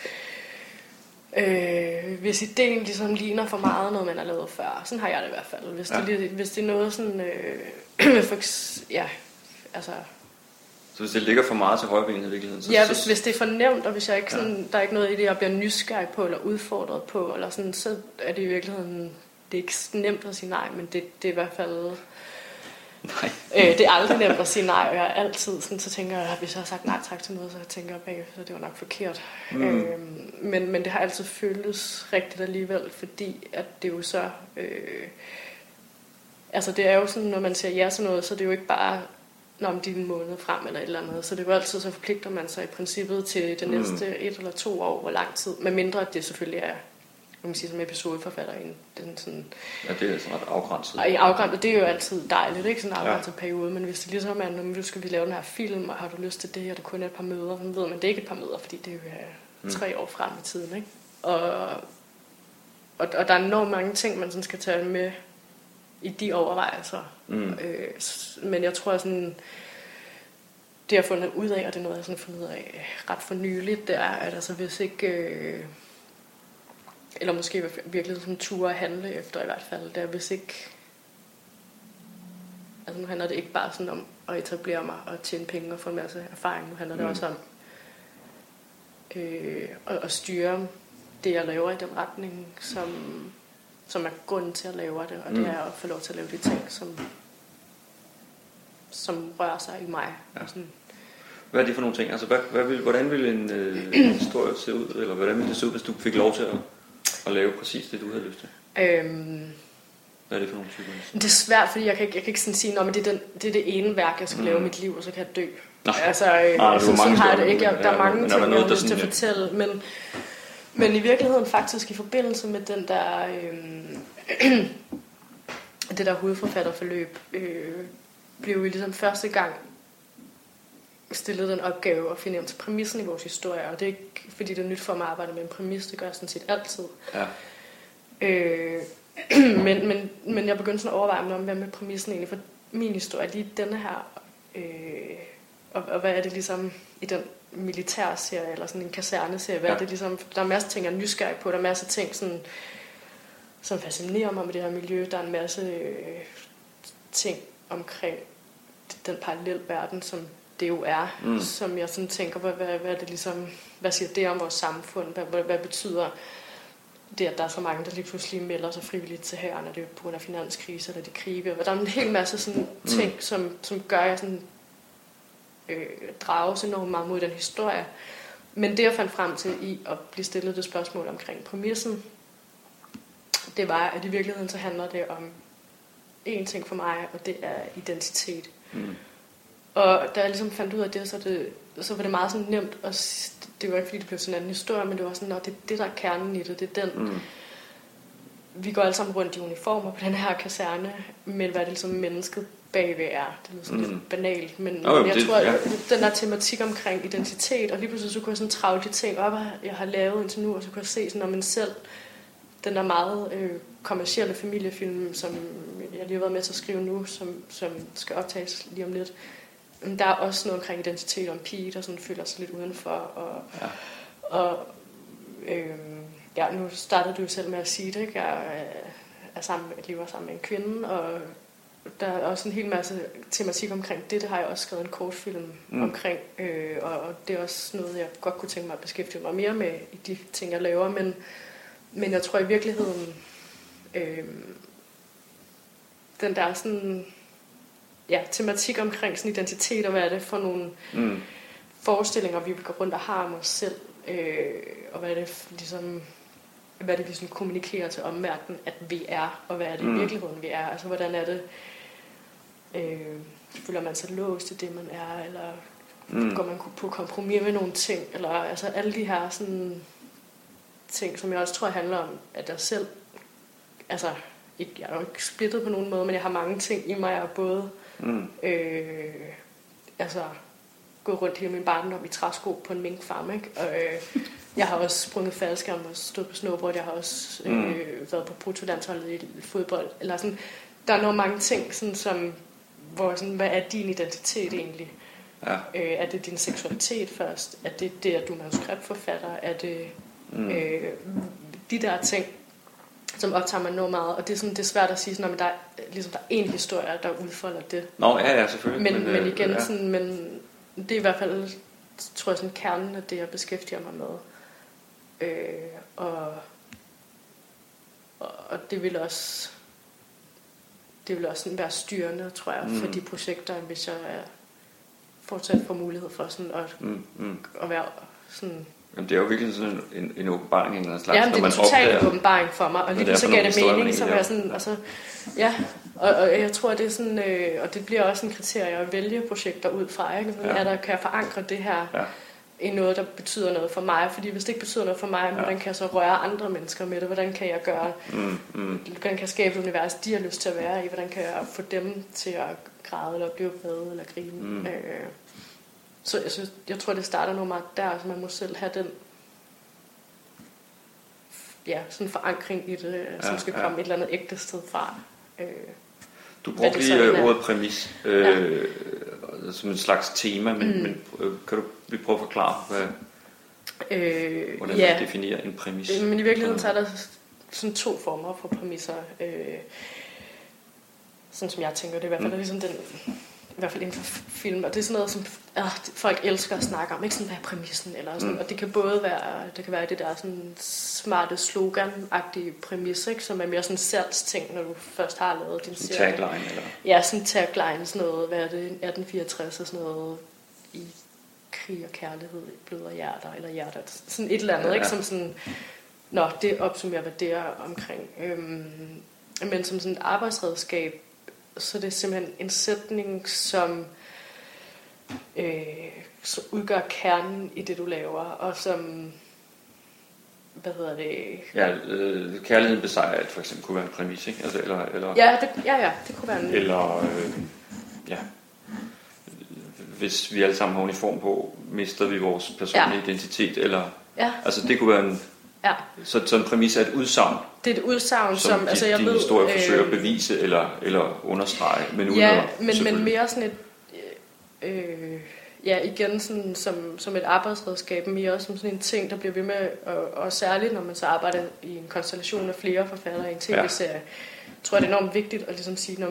hvis ideen ligesom ligner for meget noget, man har lavet før, sådan har jeg det i hvert fald. Hvis det er noget sådan, altså. Så hvis det ligger for meget til højrebenet i virkeligheden? Ja, hvis det er for nemt, og hvis jeg ikke sådan, der er ikke noget i det, jeg bliver nysgerrig på, eller udfordret på, eller sådan, så er det i virkeligheden, det er ikke nemt at sige nej, men det er i hvert fald. Nej. Det er aldrig nemt at sige nej, og jeg er altid sådan, så tænker jeg, hvis jeg har sagt nej tak til noget, så tænker jeg bagefter, at det var nok forkert. Men det har altid føltes rigtigt alligevel, fordi at det jo så, altså det er jo sådan, når man siger ja til noget, så det er jo ikke bare, om de er en måned frem eller et eller andet, så det er jo altid, så forpligter man sig i princippet til det næste 1 eller 2 år, hvor lang tid, med mindre at det selvfølgelig er, man kan sige, som episodeforfatter i den sådan. Ja, det er sådan ret afgrænset. Og i afgrænset, det er jo altid dejligt, ikke? Sådan en afgrænset periode, men hvis det ligesom er, nu skal vi lave den her film, og har du lyst til det, og det kun er et par møder, så ved man, det er ikke et par møder, fordi det er jo 3 år frem i tiden, ikke? Og der er enormt mange ting, man sådan skal tage med i de overvejelser. Men jeg tror sådan, det jeg har fundet ud af, og det er noget, jeg sådan har fundet ud af ret for nyligt, det er, at altså hvis ikke eller måske virkelig sådan ture at handle efter i hvert fald, det er hvis ikke, altså nu handler det ikke bare sådan om at etablere mig og tjene penge og få en masse erfaring, nu handler det også om at styre det jeg laver i den retning, som er grunden til at lave det, og det er at få lov til at lave de ting, som rører sig i mig. Ja. Sådan. Hvad er det for nogle ting? Altså, hvordan ville en historie se ud, eller hvordan ville det se ud, hvis du fik lov til at lave præcis det, du havde lyst til? Hvad er det for nogle typer? Det er svært, fordi jeg kan ikke sådan sige, men det er det ene værk, jeg skal lave i mit liv, og så kan jeg dø. Nej. Altså, sådan har jeg det ikke. Der er mange ting, jeg har lyst til at fortælle, men i virkeligheden faktisk i forbindelse med den der det der hovedforfatterforløb blev vi ligesom første gang stillet den opgave at finde hjem til præmissen i vores historie, og det er ikke fordi det er nyt for mig at arbejde med en præmis, det gør jeg sådan set altid. Ja. Men jeg begyndte sådan at overveje, hvad med præmissen egentlig for min historie, lige denne her, og hvad er det ligesom i den militærserie, eller sådan en kaserneserie, hvad er det ligesom, der er masser af ting, jeg er nysgerrig på, der er masser af ting, sådan, som fascinerer mig med det her miljø, der er en masse ting omkring den parallelverden, som det jo er, som jeg sådan tænker, hvad er det ligesom, hvad siger det om vores samfund, hvad betyder det, at der er så mange, der lige pludselig melder sig frivilligt til hæren, og det er på grund af finanskrise, eller de krige, og der er en hel masse sådan ting, som gør, at jeg sådan drages enormt meget mod den historie. Men det, jeg fandt frem til i at blive stillet det spørgsmål omkring præmissen, det var, at i virkeligheden så handler det om én ting for mig, og det er identitet. Og da jeg ligesom fandt ud af det, så var det meget sådan nemt, og det var ikke fordi det blev sådan en anden historie, men det var sådan, at det er det, der er kernen i det, det er den. Vi går alle sammen rundt i uniformer på den her kaserne, men hvad det ligesom mennesket bagved er. Det er sådan lidt banalt, men jeg tror, at den der tematik omkring identitet, og lige pludselig så kunne jeg sådan travle de ting op, jeg har lavet indtil nu, og så kunne jeg se sådan, når man selv, den der meget kommercielle familiefilm, som jeg lige har været med til at skrive nu, som skal optages lige om lidt, der er også noget omkring identitet om pige, der sådan føler sig lidt udenfor, nu startede du jo selv med at sige det, ikke? Jeg lever sammen med en kvinde, og der er også en hel masse tematik omkring det har jeg også skrevet en kortfilm omkring, og det er også noget, jeg godt kunne tænke mig at beskæftige mig mere med i de ting, jeg laver, men jeg tror i virkeligheden, den der sådan, tematik omkring sådan identitet, og hvad er det for nogle forestillinger, vi går rundt og har om os selv, og hvad er det ligesom, hvad er det, vi sådan kommunikerer til omverdenen, at vi er, og hvad er det i virkeligheden, vi er. Altså, hvordan er det, føler man sig låst til det, man er, eller går man på kompromis med nogle ting, eller altså alle de her sådan ting, som jeg også tror handler om, at jeg selv, altså, jeg er jo ikke splittet på nogen måde, men jeg har mange ting i mig, og både altså gået rundt hele min barndom i træsko på en minkfarm, ikke? Og jeg har også sprunget faldskærm og stået på snowboard. Jeg har også været på bruttolandsholdet i fodbold. Eller sådan, der er nogle mange ting, sådan, som, hvor sådan, hvad er din identitet egentlig? Ja. Er det din seksualitet først? Er det det, at du er manuskriptforfatter? Er det de der ting, som optager mig noget meget? Og det er, sådan, det er svært at sige, sådan, at der er en historie, der udfolder det. Nå, ja, selvfølgelig. Men igen, ja. Sådan, men det er i hvert fald, tror jeg, sådan kernen af det, jeg beskæftiger mig med. Og det vil også sådan være styrende, tror jeg, for de projekter, hvis jeg fortsat får mulighed for sådan at være sådan. Jamen, det er jo virkelig sådan en åbenbaring eller en slags. Ja, det er en total åbenbaring for mig, og lige så gav det mening, så var jeg sådan, altså, ja, og jeg tror, det er sådan, og det bliver også en kriterie at vælge projekter ud fra, ikke? Kan jeg forankre det her i noget, der betyder noget for mig, fordi hvis det ikke betyder noget for mig, hvordan kan jeg så røre andre mennesker med det, hvordan kan jeg gøre, hvordan kan jeg skabe et univers, de har lyst til at være i, hvordan kan jeg få dem til at græde, eller blive vrede, eller grine. Så jeg tror, det starter noget meget der, så man må selv have den sådan forankring i det, som skal komme et eller andet ægte sted fra. Du brugte lige ordet præmis som en slags tema, men kan du lige prøve at forklare, hvordan man definerer en præmis? Men i virkeligheden så er der sådan 2 former for præmisser. Sådan som jeg tænker, det er i hvert fald ligesom den, i hvert fald inden for film, og det er sådan noget, som folk elsker at snakke om, ikke sådan, hvad er præmissen, eller sådan, og det kan både være, det kan være det der sådan smarte slogan-agtige præmis, ikke, som er mere sådan salgsting, når du først har lavet din serie. Tagline, eller? Ja, sådan tagline, sådan noget, hvad er det, 1864 og sådan noget, i krig og kærlighed, blod og hjerter, eller hjerter, sådan et eller andet, ikke, som sådan, det opsummerer, hvad det er omkring. Men som sådan et arbejdsredskab, så det er simpelthen en sætning, som udgør kernen i det, du laver, og som, Ja, kærligheden besejrer alt, for eksempel, kunne være en præmis, ikke? Altså, eller det kunne være en. Eller, hvis vi alle sammen har uniform på, mister vi vores personlige identitet, eller, altså det kunne være en. Ja. Så en præmis er et udsagn. Det er et udsagn, som altså jeg din ved, historie forsøger at bevise eller understrege, men uden men mere sådan et igen sådan som et arbejdsredskab, mere som sådan en ting, der bliver ved med, og særligt når man så arbejder i en konstellation af flere forfattere i en tv-serie, tror jeg det er enormt vigtigt at ligesom sige,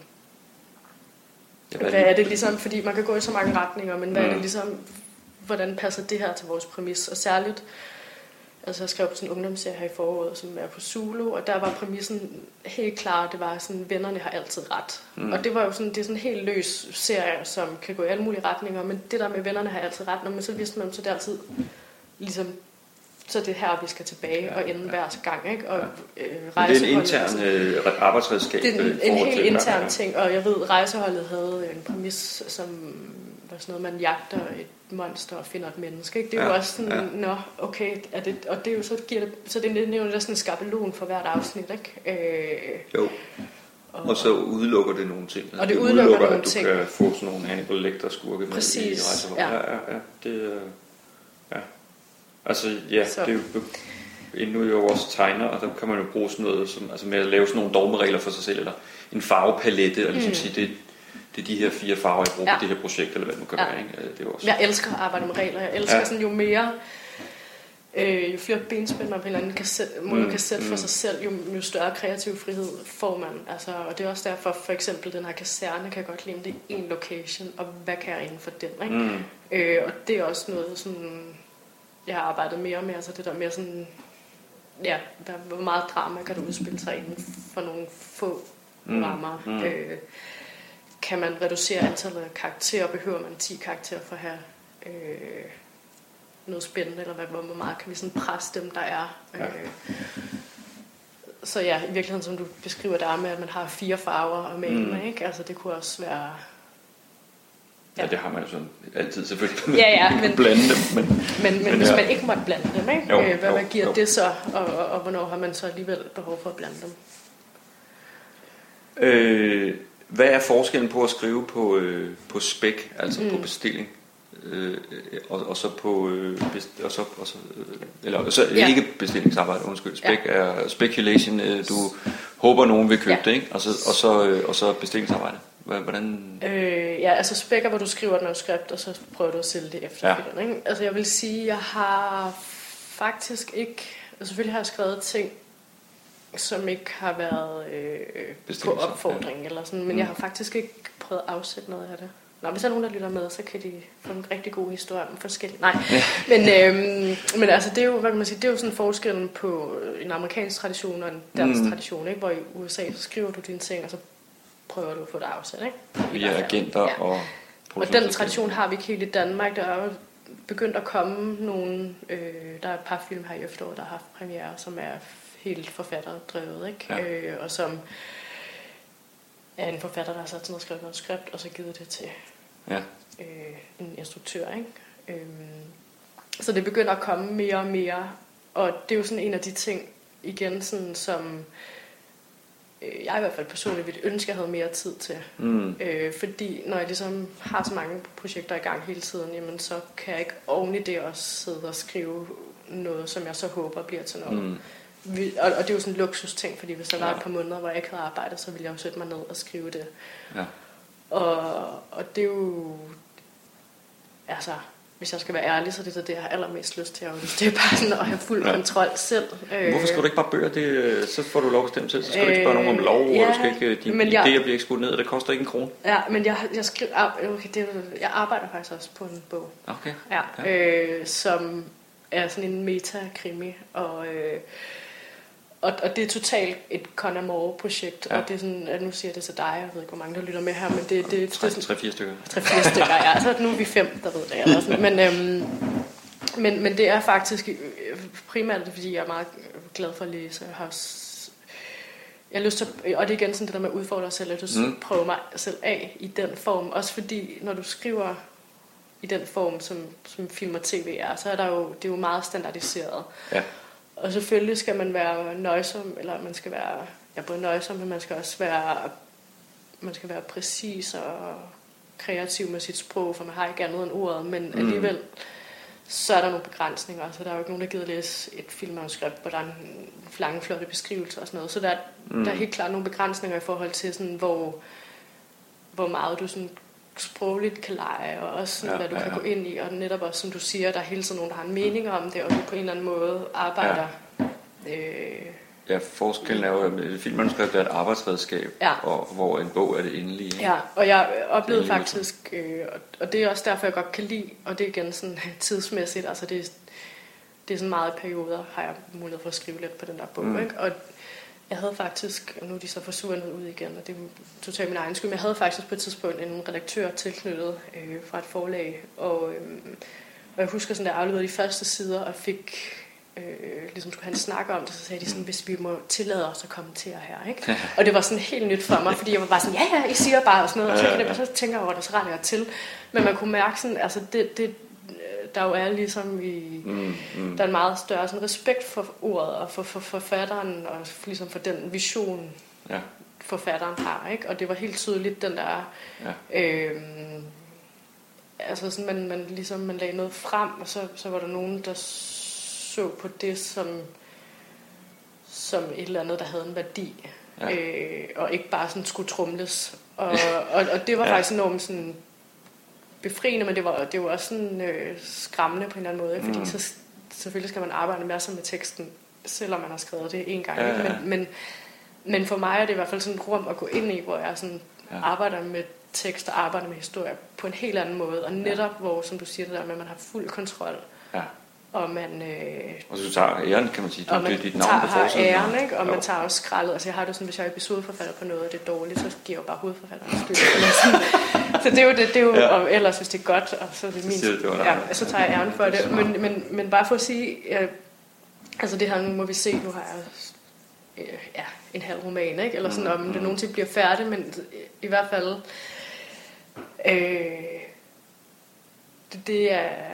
hvad er det ligesom, fordi man kan gå i så mange retninger, men hvad er det ligesom, hvordan passer det her til vores præmis, og særligt. Altså jeg skrev på sådan en ungdomsserie her i foråret, som er på Zulu, og der var præmissen helt klar, det var sådan, vennerne har altid ret. Og det var jo sådan, det er sådan en helt løs serie, som kan gå i alle mulige retninger, men det der med vennerne har altid ret, når man så vidste man, så det er altid ligesom, så det er her, vi skal tilbage og ende hver gang, ikke? Og det er en intern arbejdsredskab. Det er en helt intern ting, og jeg ved, rejseholdet havde en præmis, som var sådan noget, man jagter et monster og finder et menneske, ikke? Det er jo også sådan, okay, er det, og det er jo så giver det, så det er jo sådan en skabelon for hvert afsnit, ikke? Jo. Og så udelukker det nogle ting. Og det udelukker nogle at du ting. Kan få sådan nogle Hannibal Lecter-skurke med i rejseholdet. Altså, det er jo nu er jo også tegner, og der kan man jo bruge sådan noget som, altså med at lave sådan nogle dogmeregler for sig selv, eller en farvepalette, og ligesom sige, det er de her 4 farver, jeg bruger på det her projekt, eller hvad det nu kan være. Ikke? Det er også. Jeg elsker at arbejde med regler. Jeg elsker sådan, jo mere, jo flere benspænd man på en eller anden måde kan sætte for sig selv, jo større kreativ frihed får man. Altså, og det er også derfor, for eksempel den her kaserne, kan jeg godt lide, det er en location, og hvad kan jeg inden for den? Ikke? Og det er også noget, sådan, jeg har arbejdet mere med, altså det der mere sådan, hvor meget drama kan du udspille sig inden for nogle få rammer. Kan man reducere antallet af karakterer? Behøver man 10 karakterer for at have noget spændende? Eller hvor meget kan vi sådan presse dem, der er? Så i virkeligheden, som du beskriver der med, at man har 4 farver at male med, ikke? Altså det kunne også være. Ja, det har man jo sådan altid selvfølgelig. Men blande dem. Men hvis man ikke måtte blande dem, ikke? Hvad giver det så? Og hvornår har man så alligevel behov for at blande dem? Hvad er forskellen på at skrive på spec, altså på bestilling, og så på ikke bestillingsarbejde, undskyld, spec er speculation, du håber nogen vil købe det, ikke? Og så bestillingsarbejde. Hvordan? Altså spec er, hvor du skriver et manuskript, og så prøver du at sælge det efterfølgende, ikke? Altså jeg vil sige, jeg har faktisk ikke, selvfølgelig har jeg skrevet ting, som ikke har været på opfordring eller sådan, men jeg har faktisk ikke prøvet at afsætte noget af det. Nå, hvis der er nogen, der lytter med, så kan de få en rigtig god historie om forskellige. Nej, men altså det er jo, hvad kan man sige, det er jo sådan forskellen på en amerikansk tradition og en dansk tradition, ikke? Hvor i USA så skriver du dine ting, og så prøver du at få det afsat, ikke? Via agenter og den tradition har vi ikke helt i Danmark. Der er jo begyndt at komme nogle, der er et par film her i efteråret, der har haft premiere, som er helt forfatterdrevet, ikke? Og som er en forfatter, der har sat sådan noget skrevet noget skript, og så givet det til en instruktør, ikke? Så det begynder at komme mere og mere, og det er jo sådan en af de ting, igen, sådan, som jeg i hvert fald personligt ville ønske, jeg havde mere tid til. Fordi når jeg ligesom har så mange projekter i gang hele tiden, jamen så kan jeg ikke oven i det også sidde og skrive noget, som jeg så håber bliver til noget. Og det er jo sådan en luksusting, fordi hvis der var et par måneder, hvor jeg ikke havde arbejdet, så ville jeg jo sætte mig ned og skrive det. Og det er jo, altså, hvis jeg skal være ærlig, så er det jeg har allermest lyst til. Det er bare sådan at have fuld kontrol selv. Hvorfor skal du ikke bare bøger? Så får du lov at bestemme selv. Så skal du ikke spørge nogen om lov, og du skal ikke, dine idéer bliver ikke skudt ned, og det koster ikke en krone. Ja, men jeg skriver, jeg arbejder faktisk også på en bog. Okay. Som er sådan en meta-krimi, og det er totalt et Conor Moore-projekt, og det er sådan, at nu siger jeg det til dig, jeg ved ikke, hvor mange der lytter med her, men det er 3-4 stykker. 3-4 stykker, ja. Så nu er vi 5, der ved det. Eller sådan. Men det er faktisk primært, fordi jeg er meget glad for at læse. Jeg har lyst til, og det er igen sådan det der med at udfordre dig selv, at du prøver mig selv af i den form. Også fordi, når du skriver i den form, som film og tv er, så er det er jo meget standardiseret. Ja. Og selvfølgelig skal man være nøjsom, eller man skal være både nøjsom, men man skal også være præcis og kreativ med sit sprog, for man har ikke andet end ordet, men alligevel så er der nogle begrænsninger, så der er jo ikke nogen, der gider læse et filmmanuskript, hvor der er en lange, flotte beskrivelse og sådan noget, så der er helt klart nogle begrænsninger i forhold til sådan, hvor meget du sådan sprogligt kan lege, og også sådan, hvad du kan gå ind i, og netop også, som du siger, der er hele tiden nogen, der har en mening om det, og du på en eller anden måde arbejder. Forskellen er jo, at et filmmanuskript er et arbejdsredskab, og hvor en bog er det endelige. Ja, og jeg oplevede faktisk, og det er også derfor, jeg godt kan lide, og det er igen sådan tidsmæssigt, altså det er sådan meget perioder, har jeg mulighed for at skrive lidt på den der bog, ikke? Og jeg havde faktisk, og nu er de så forsvundet ud igen, og det er totalt min egen skyld, men jeg havde faktisk på et tidspunkt en redaktør tilknyttet fra et forlag, og jeg husker sådan, da jeg afleverede de første sider, og fik ligesom skulle han snakke om det, så sagde de sådan, hvis vi må tillade os at kommentere her, ikke? Og det var sådan helt nyt for mig, fordi jeg var bare sådan, ja, I siger bare og sådan noget, og så tænker jeg over det, så retter jeg til. Men man kunne mærke sådan, altså det der jo er ligesom der er en meget større sådan respekt for ordet og for forfatteren og ligesom for den vision forfatteren har, ikke? Og det var helt tydeligt den der altså sådan man ligesom man lagde noget frem, og så var der nogen der så på det som et eller andet der havde en værdi, og ikke bare sådan skulle tromles, og det var faktisk enormt sådan befriende, men det var også sådan skræmmende på en eller anden måde, fordi så selvfølgelig skal man arbejde mere med teksten, selvom man har skrevet det en gang, men for mig er det i hvert fald sådan et rum at gå ind i, hvor jeg sådan arbejder med tekst og arbejder med historie på en helt anden måde, og netop hvor, som du siger det der med, at man har fuld kontrol, og man og så du tager æren, kan man sige, det er dit navn på forsiden, æren, ikke? Og man tager også skraldet, altså jeg har det sådan, hvis jeg er episodeforfatter på noget, og det er dårligt, så giver jeg jo bare hovedforfatteren skyld. Så det er jo og ellers hvis det er godt, og så er det min, så tager jeg æren for det, men bare for at sige, altså det her, nu må vi se, nu har jeg en halv roman, ikke? Eller sådan, om det nogensinde bliver færdig, men i hvert fald det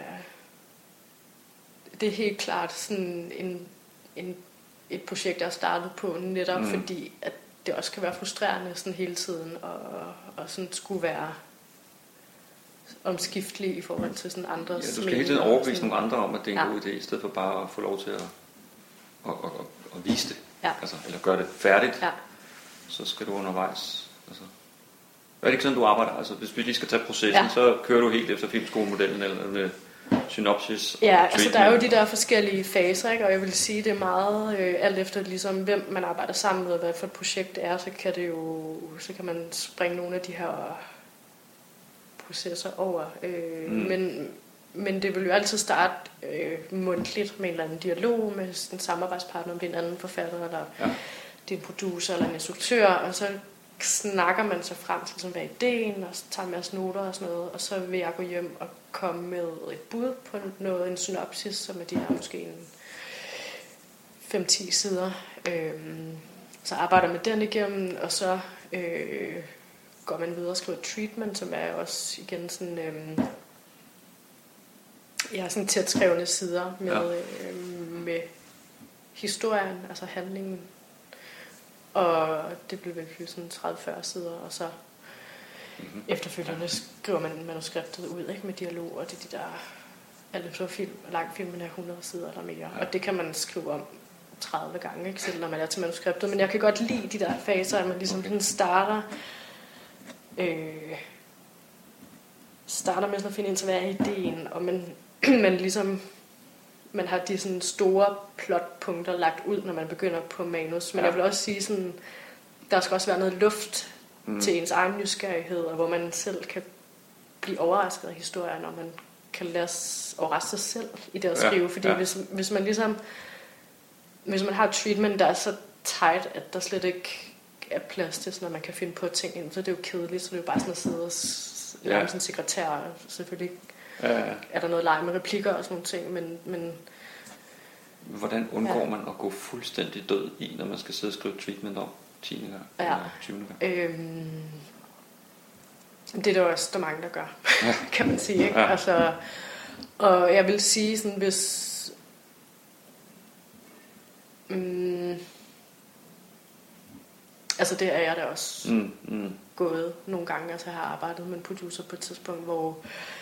er helt klart sådan et projekt, jeg har startet på, netop fordi, at det også kan være frustrerende sådan hele tiden, og sådan skulle være omskiftelig i forhold til sådan andres meninger. Ja, du skal hele tiden overbevise nogle andre om, at det er en god idé, i stedet for bare at få lov til at vise det. Ja. Altså, eller gøre det færdigt. Ja. Så skal du undervejs. Altså. Er det ikke sådan, du arbejder? Altså, hvis vi lige skal tage processen, så kører du helt efter filmskolemodellen, eller med synopsis? Ja, altså der er jo de der forskellige faser, ikke? Og jeg vil sige, det er meget alt efter ligesom, hvem man arbejder sammen med, og hvad for et projekt det er, så kan man springe nogle af de her processer over. Men det vil jo altid starte mundtligt med en eller anden dialog med en samarbejdspartner, om det er en anden forfatter, eller det er en producer eller en instruktør, og så snakker man sig frem til, sådan, hvad er ideen, og så tager en masse noter og sådan noget, og så vil jeg gå hjem og komme med et bud på noget, en synopsis, som er de her måske en 5-10 sider. Så arbejder med den igennem, og så går man videre og skriver treatment, som er også igen sådan sådan tæt skrevne sider med historien, altså handlingen. Og det bliver vel sådan 30-40 sider, og så efterfølgende skriver man manuskriptet ud, ikke, med dialog, og det er de der, alt efter langfilmen er 100 sider eller mere, og det kan man skrive om 30 gange, ikke, selv når man er til manuskriptet, men jeg kan godt lide de der faser, at man ligesom sådan starter med sådan at finde ind til, hvad er ideen, og man ligesom man har de sådan store plotpunkter lagt ud, når man begynder på manus. Men jeg vil også sige, sådan, der skal også være noget luft til ens egen nysgerrighed, og hvor man selv kan blive overrasket af historien, og man kan lade overraske sig selv i det at skrive. Fordi hvis man ligesom, hvis man har et treatment, der er så tight, at der slet ikke er plads til, sådan, at man kan finde på ting ind, så det er jo kedeligt, så det er jo bare sådan at sidde og lave sådan en sekretær, selvfølgelig er der noget leg med replikker og sådan nogle ting, men hvordan undgår man at gå fuldstændig død i, når man skal sidde og skrive treatment om 10. gang eller 20. gang? Det er der også der mange, der gør, kan man sige, ikke? Altså, og jeg vil sige sådan, hvis altså det er jeg da også gået nogle gange, altså jeg har arbejdet med en producer på et tidspunkt, hvor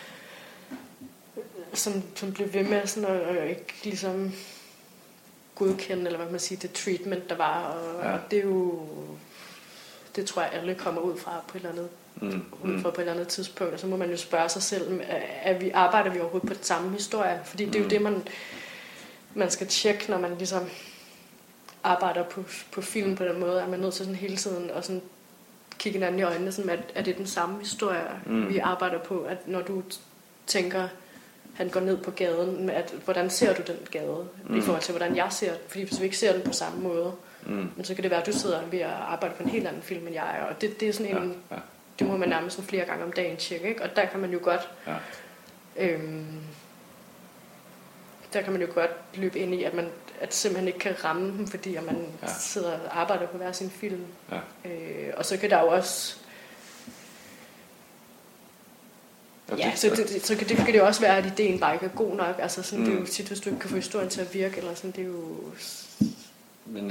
som blev ved med sådan at ikke ligesom godkende, eller hvad man siger, det treatment, der var, og det er jo, det tror jeg alle kommer ud fra på et eller andet, på et eller andet tidspunkt, og så må man jo spørge sig selv, arbejder vi overhovedet på den samme historie, fordi det er jo det, man skal tjekke, når man ligesom arbejder på film på den måde, at man nødt til sådan hele tiden og sådan kigge hinanden i øjnene, sådan, er det den samme historie, vi arbejder på, at når du tænker, han går ned på gaden, hvordan ser du den gade, i forhold til, hvordan jeg ser den, fordi hvis vi ikke ser den på samme måde, men så kan det være, at du sidder ved at arbejde på en helt anden film, end jeg er, og det er sådan en, det må man nærmest sådan flere gange om dagen tjekke, ikke? Og der kan man jo godt, løbe ind i, at simpelthen ikke kan ramme dem, fordi at man sidder og arbejder på hver sin film. Og så kan der jo også så kan det jo også være, at ideen bare ikke er god nok. Altså sådan, det er jo tit, hvis du ikke kan få historien til at virke, eller sådan, det er jo. Men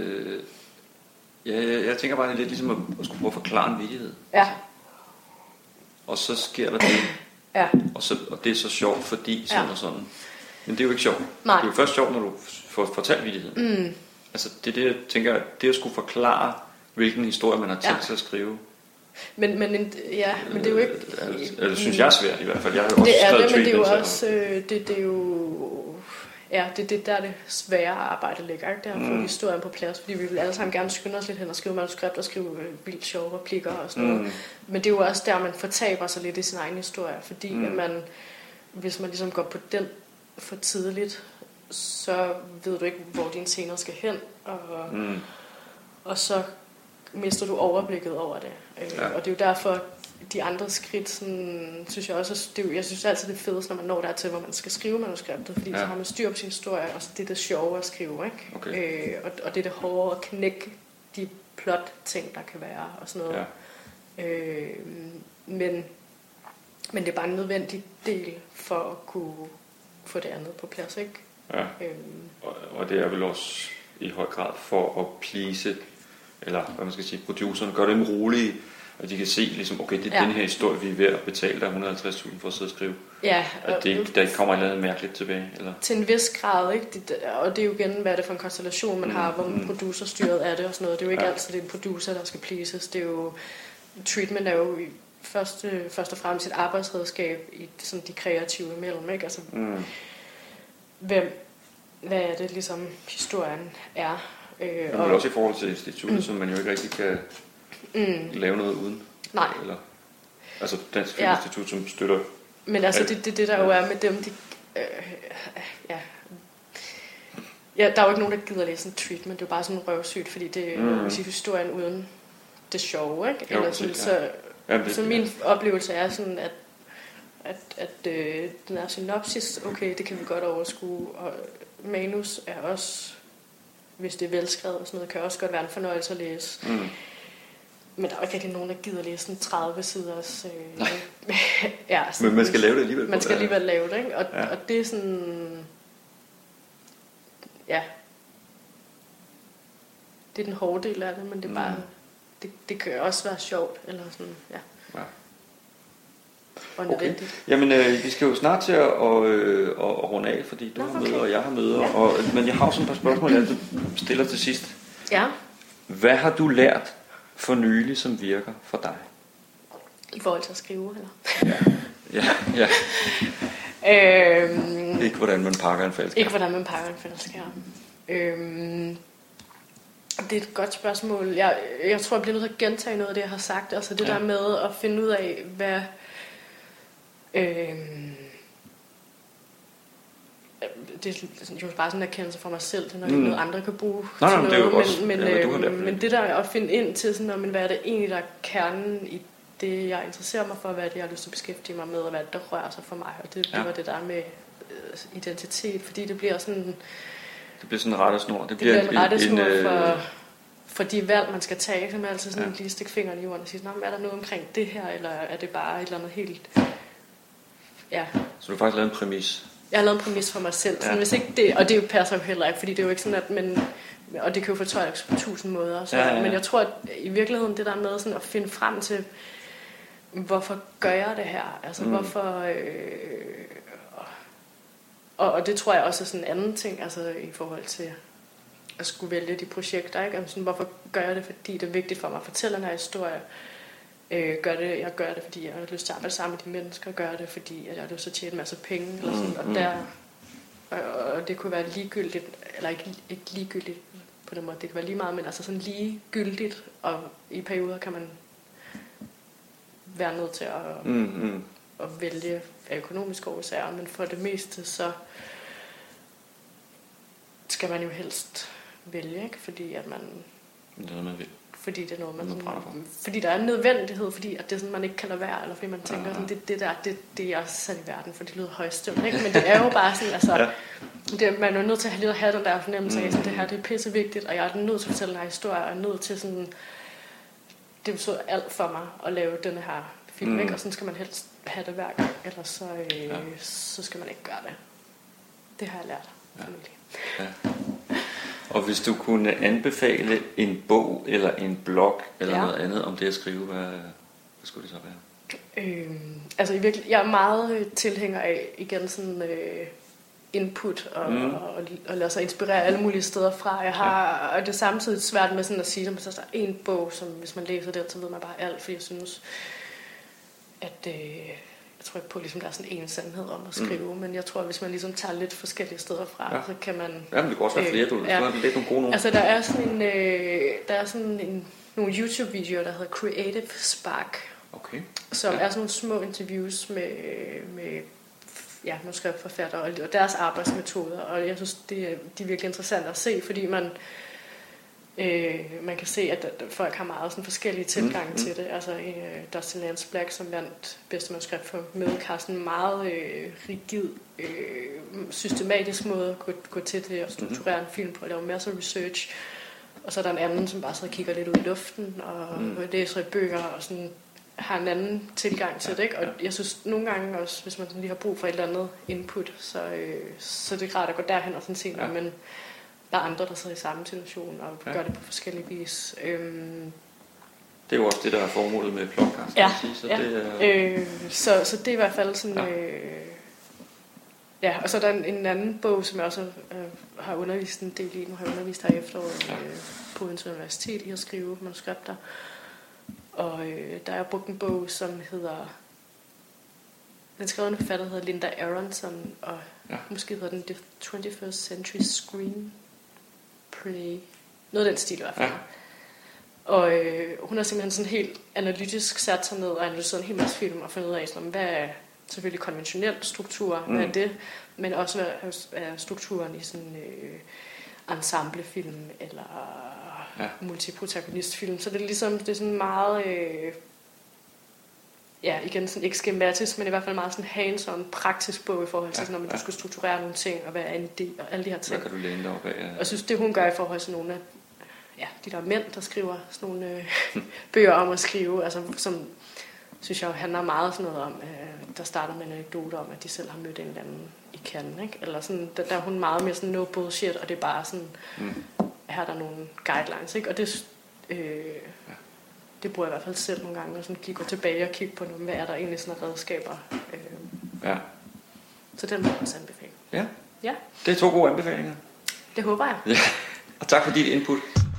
jeg tænker bare, det er lidt ligesom at skulle prøve at forklare en vittighed. Ja. Og så sker der det. Og det er så sjovt, fordi sådan og sådan. Men det er jo ikke sjovt. Nej. Det er jo først sjovt, når du får fortalt vittigheden. Altså det er det, jeg tænker, det at skulle forklare, hvilken historie man har tænkt sig at skrive. Men det er jo ikke. Det synes jeg er svært i hvert fald. Jeg har jo også det er skrevet det, men det er jo også det er jo det der det svære arbejde ligger, ikke? Det er at få historien på plads, fordi vi vil alle sammen gerne skynde os lidt hen og skrive manuskript og skrive vildt sjove replikker og sådan noget. Men det er jo også der, man fortaber sig lidt i sin egen historie, fordi at hvis man ligesom går på den for tidligt, så ved du ikke, hvor dine scener skal hen, og så mister du overblikket over det. Og det er jo derfor, de andre skridt, sådan, synes jeg også, jeg synes altid, det er fedest, når man når dertil, hvor man skal skrive manuskriptet, fordi så har man styr på sin historie, og så det er det sjove at skrive, ikke? Okay. Og det er det hårde at knække de plot-ting, der kan være, og sådan noget. Men det er bare en nødvendig del for at kunne få det andet på plads, ikke? Og det er vel også i høj grad for at please eller hvad man skal sige, producerne, gør dem rolige, og de kan se, ligesom, okay, det er den her historie, vi er ved at betale dig 150.000 for at sidde og skrive. Ja. Og der ikke kommer et eller andet mærkeligt tilbage. Eller? Til en vis grad, ikke? Og det er jo igen, hvad er det for en konstellation, man har, hvor producerstyret er det og sådan noget. Det er jo ikke altid, det er en producer, der skal pleases. Det er jo, treatment er jo først og fremmest et arbejdsredskab i sådan de kreative imellem, ikke? Altså, hvad er det ligesom historien er? Men også i forhold til instituttet, som man jo ikke rigtig kan lave noget uden. Nej. Eller, altså Dansk Filminstitut, som støtter. Men altså det der jo er med dem, ja, der er jo ikke nogen, der gider læse en treatment. Det er jo bare sådan røvsygt, fordi det er historien uden det sjove, ikke? Eller sådan, så min oplevelse er sådan, at den er synopsis, okay, det kan vi godt overskue, og manus er også, hvis det er velskrevet og sådan noget, kan også godt være en fornøjelse at læse. Men der er jo ikke rigtig nogen, der gider læse sådan 30 siders... men man skal lave det alligevel. Man skal alligevel lave det, ikke? Og det er sådan... Ja. Det er den hårde del af det, men det er bare... Det kan også være sjovt, eller sådan, ja. Og okay. Jamen, vi skal jo snart til at runde af, fordi du har møder, og jeg har møder. Ja. Men jeg har også et par spørgsmål, jeg stiller til sidst. Ja. Hvad har du lært for nylig, som virker for dig? I forhold til at skrive, eller? Ja. Ikke hvordan man pakker en faldskærm. Ikke hvordan man pakker en faldskærm. Det er et godt spørgsmål. Jeg tror, jeg bliver nødt til at gentage noget af det, jeg har sagt. Altså det der med at finde ud af, hvad... det er jo bare sådan en erkendelse for mig selv, det er nok ikke noget andre kan bruge til noget, det er jo også, men det der at finde ind til sådan, hvad er det egentlig, der er kernen i det, jeg interesserer mig for, hvad det, jeg har lyst til at beskæftige mig med, og hvad det, der rører sig for mig, og det var det der med identitet, fordi det bliver sådan... Det bliver sådan en rettesnor. Det bliver en rettesnor for de valg, man skal tage, så man altid sådan lige stikke fingeren i jorden og sige, er der noget omkring det her, eller er det bare et eller andet helt... Ja. Så du har faktisk lavet en præmis? Jeg har lavet en præmis for mig selv, så hvis ikke det, og det passer jo heller ikke, fordi det er jo ikke sådan, at man, og det kan jo fortolkes på 1000 måder, så, men jeg tror, at i virkeligheden det der med sådan at finde frem til, hvorfor gør jeg det her, altså hvorfor, og det tror jeg også er sådan en anden ting, altså i forhold til at skulle vælge de projekter, ikke? Altså sådan, hvorfor gør jeg det, fordi det er vigtigt for mig at fortælle den her historie. Jeg gør det, fordi jeg har lyst til at arbejde sammen med de mennesker. Jeg gør det, fordi jeg har lyst til at tjene en masse penge. Eller sådan. Og det kunne være ligegyldigt, eller ikke ligegyldigt på den måde, det kan være lige meget, men altså sådan ligegyldigt. Og i perioder kan man være nødt til at vælge af økonomiske årsager. Men for det meste, så skal man jo helst vælge, ikke? Fordi at man... Det er noget, man vil. Fordi det er noget, man fordi der er en nødvendighed, fordi at det er sådan, man ikke kan lade være, eller fordi man tænker, sådan, det er jeg sat i verden, for det lyder højstemt, ikke? Men det er jo bare sådan, altså, man er nødt til at have den der fornemmelse af, sådan, det her det er pisse vigtigt, og jeg er nødt til at fortælle den her historie, og jeg er nødt til sådan, det betyder alt for mig at lave den her film, ikke? Og sådan skal man helst have det hver gang, ellers så skal man ikke gøre det. Det har jeg lært. Og hvis du kunne anbefale en bog eller en blog eller noget andet om det at skrive, hvad skulle det så være? Altså jeg er meget tilhænger af igen sådan input og lade sig inspirere alle mulige steder fra. Jeg har og det er samtidig svært med sådan at sige, at der er en bog, som hvis man læser det, så ved man bare alt, fordi jeg synes, at jeg tror ikke på, ligesom der er sådan en sandhed om at skrive, men jeg tror, at hvis man ligesom tager lidt forskellige steder fra, så kan man... Ja, men det kan også være flere, du har lidt nogle gode nogle. Altså, der er sådan nogle YouTube-videoer, der hedder Creative Spark, som er sådan nogle små interviews med manuskriptforfattere og deres arbejdsmetoder, og jeg synes, de er virkelig interessante at se, fordi man kan se, at folk har meget sådan forskellige tilgange til det. Altså Dustin Lance Black, som vandt bedste manuskript for Middelkast, en meget rigid, systematisk måde at gå til det og strukturere en film på, og lave masser af research. Og så er der en anden, som bare sidder og kigger lidt ud i luften og læser i bøger og sådan har en anden tilgang til det, ikke? Og jeg synes nogle gange også, hvis man lige har brug for et eller andet input, så det er rart at gå derhen og sådan se, men der er andre, der sidder i samme situation og gør det på forskellige vis. Det er jo også det, der er formålet med podcast. Ja, så, ja. det er... Så det er i hvert fald sådan... Ja, og så er der en anden bog, som jeg også har undervist en del i. Nu har jeg undervist her i efteråret på Odense Universitet i at skrive manuskripter. Og der er brugt en bog, som hedder... Den skrevet en forfatter, der hedder Linda Aronson, og måske hedder den The 21st Century Screenplay. Noget af den stil i hvert fald. Ja. Og hun har simpelthen sådan helt analytisk sat sig ned og analyseret en hel masse film og fundet ud af, sådan, hvad er selvfølgelig konventionel struktur, hvad er det, men også hvad er strukturen i sådan ensemblefilm eller multiprotagonistfilm. Så det er ligesom, det er sådan meget, igen sådan ikke skematisk, men i hvert fald meget sådan hands-on praktisk bog i forhold til, sådan, når du skal strukturere nogle ting og hvad er en idé og alle de her ting. Hvad kan du læne dig op af? Og jeg synes, det hun gør i forhold til nogle af de der mænd, der skriver sådan nogle bøger om at skrive, altså som synes jeg handler meget sådan noget om, der starter med en anekdote om, at de selv har mødt en eller anden i Cannes, ikke? Eller sådan, der er hun meget mere sådan no bullshit, og det er bare sådan, her er der nogle guidelines, ikke? Og det, det bruger jeg i hvert fald selv nogle gange, og sådan gå tilbage og kigge på, hvad er der egentlig sådan redskaber. Så den må jeg også anbefale. Ja, det er 2 gode anbefalinger. Det håber jeg. Ja. Og tak for dit input.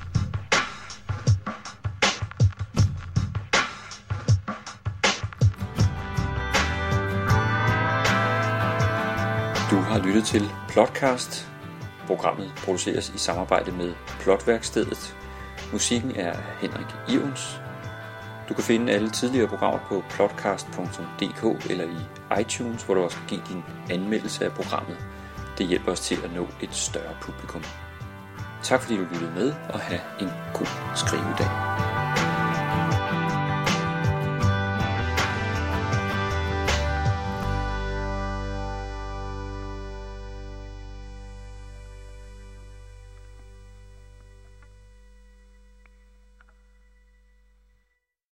Du har lyttet til Plotcast. Programmet produceres i samarbejde med Plotværkstedet. Musikken er Henrik Ivens. Du kan finde alle tidligere programmer på plotcast.dk eller i iTunes, hvor du også kan give din anmeldelse af programmet. Det hjælper os til at nå et større publikum. Tak fordi du lyttede med, og have en god skrivedag.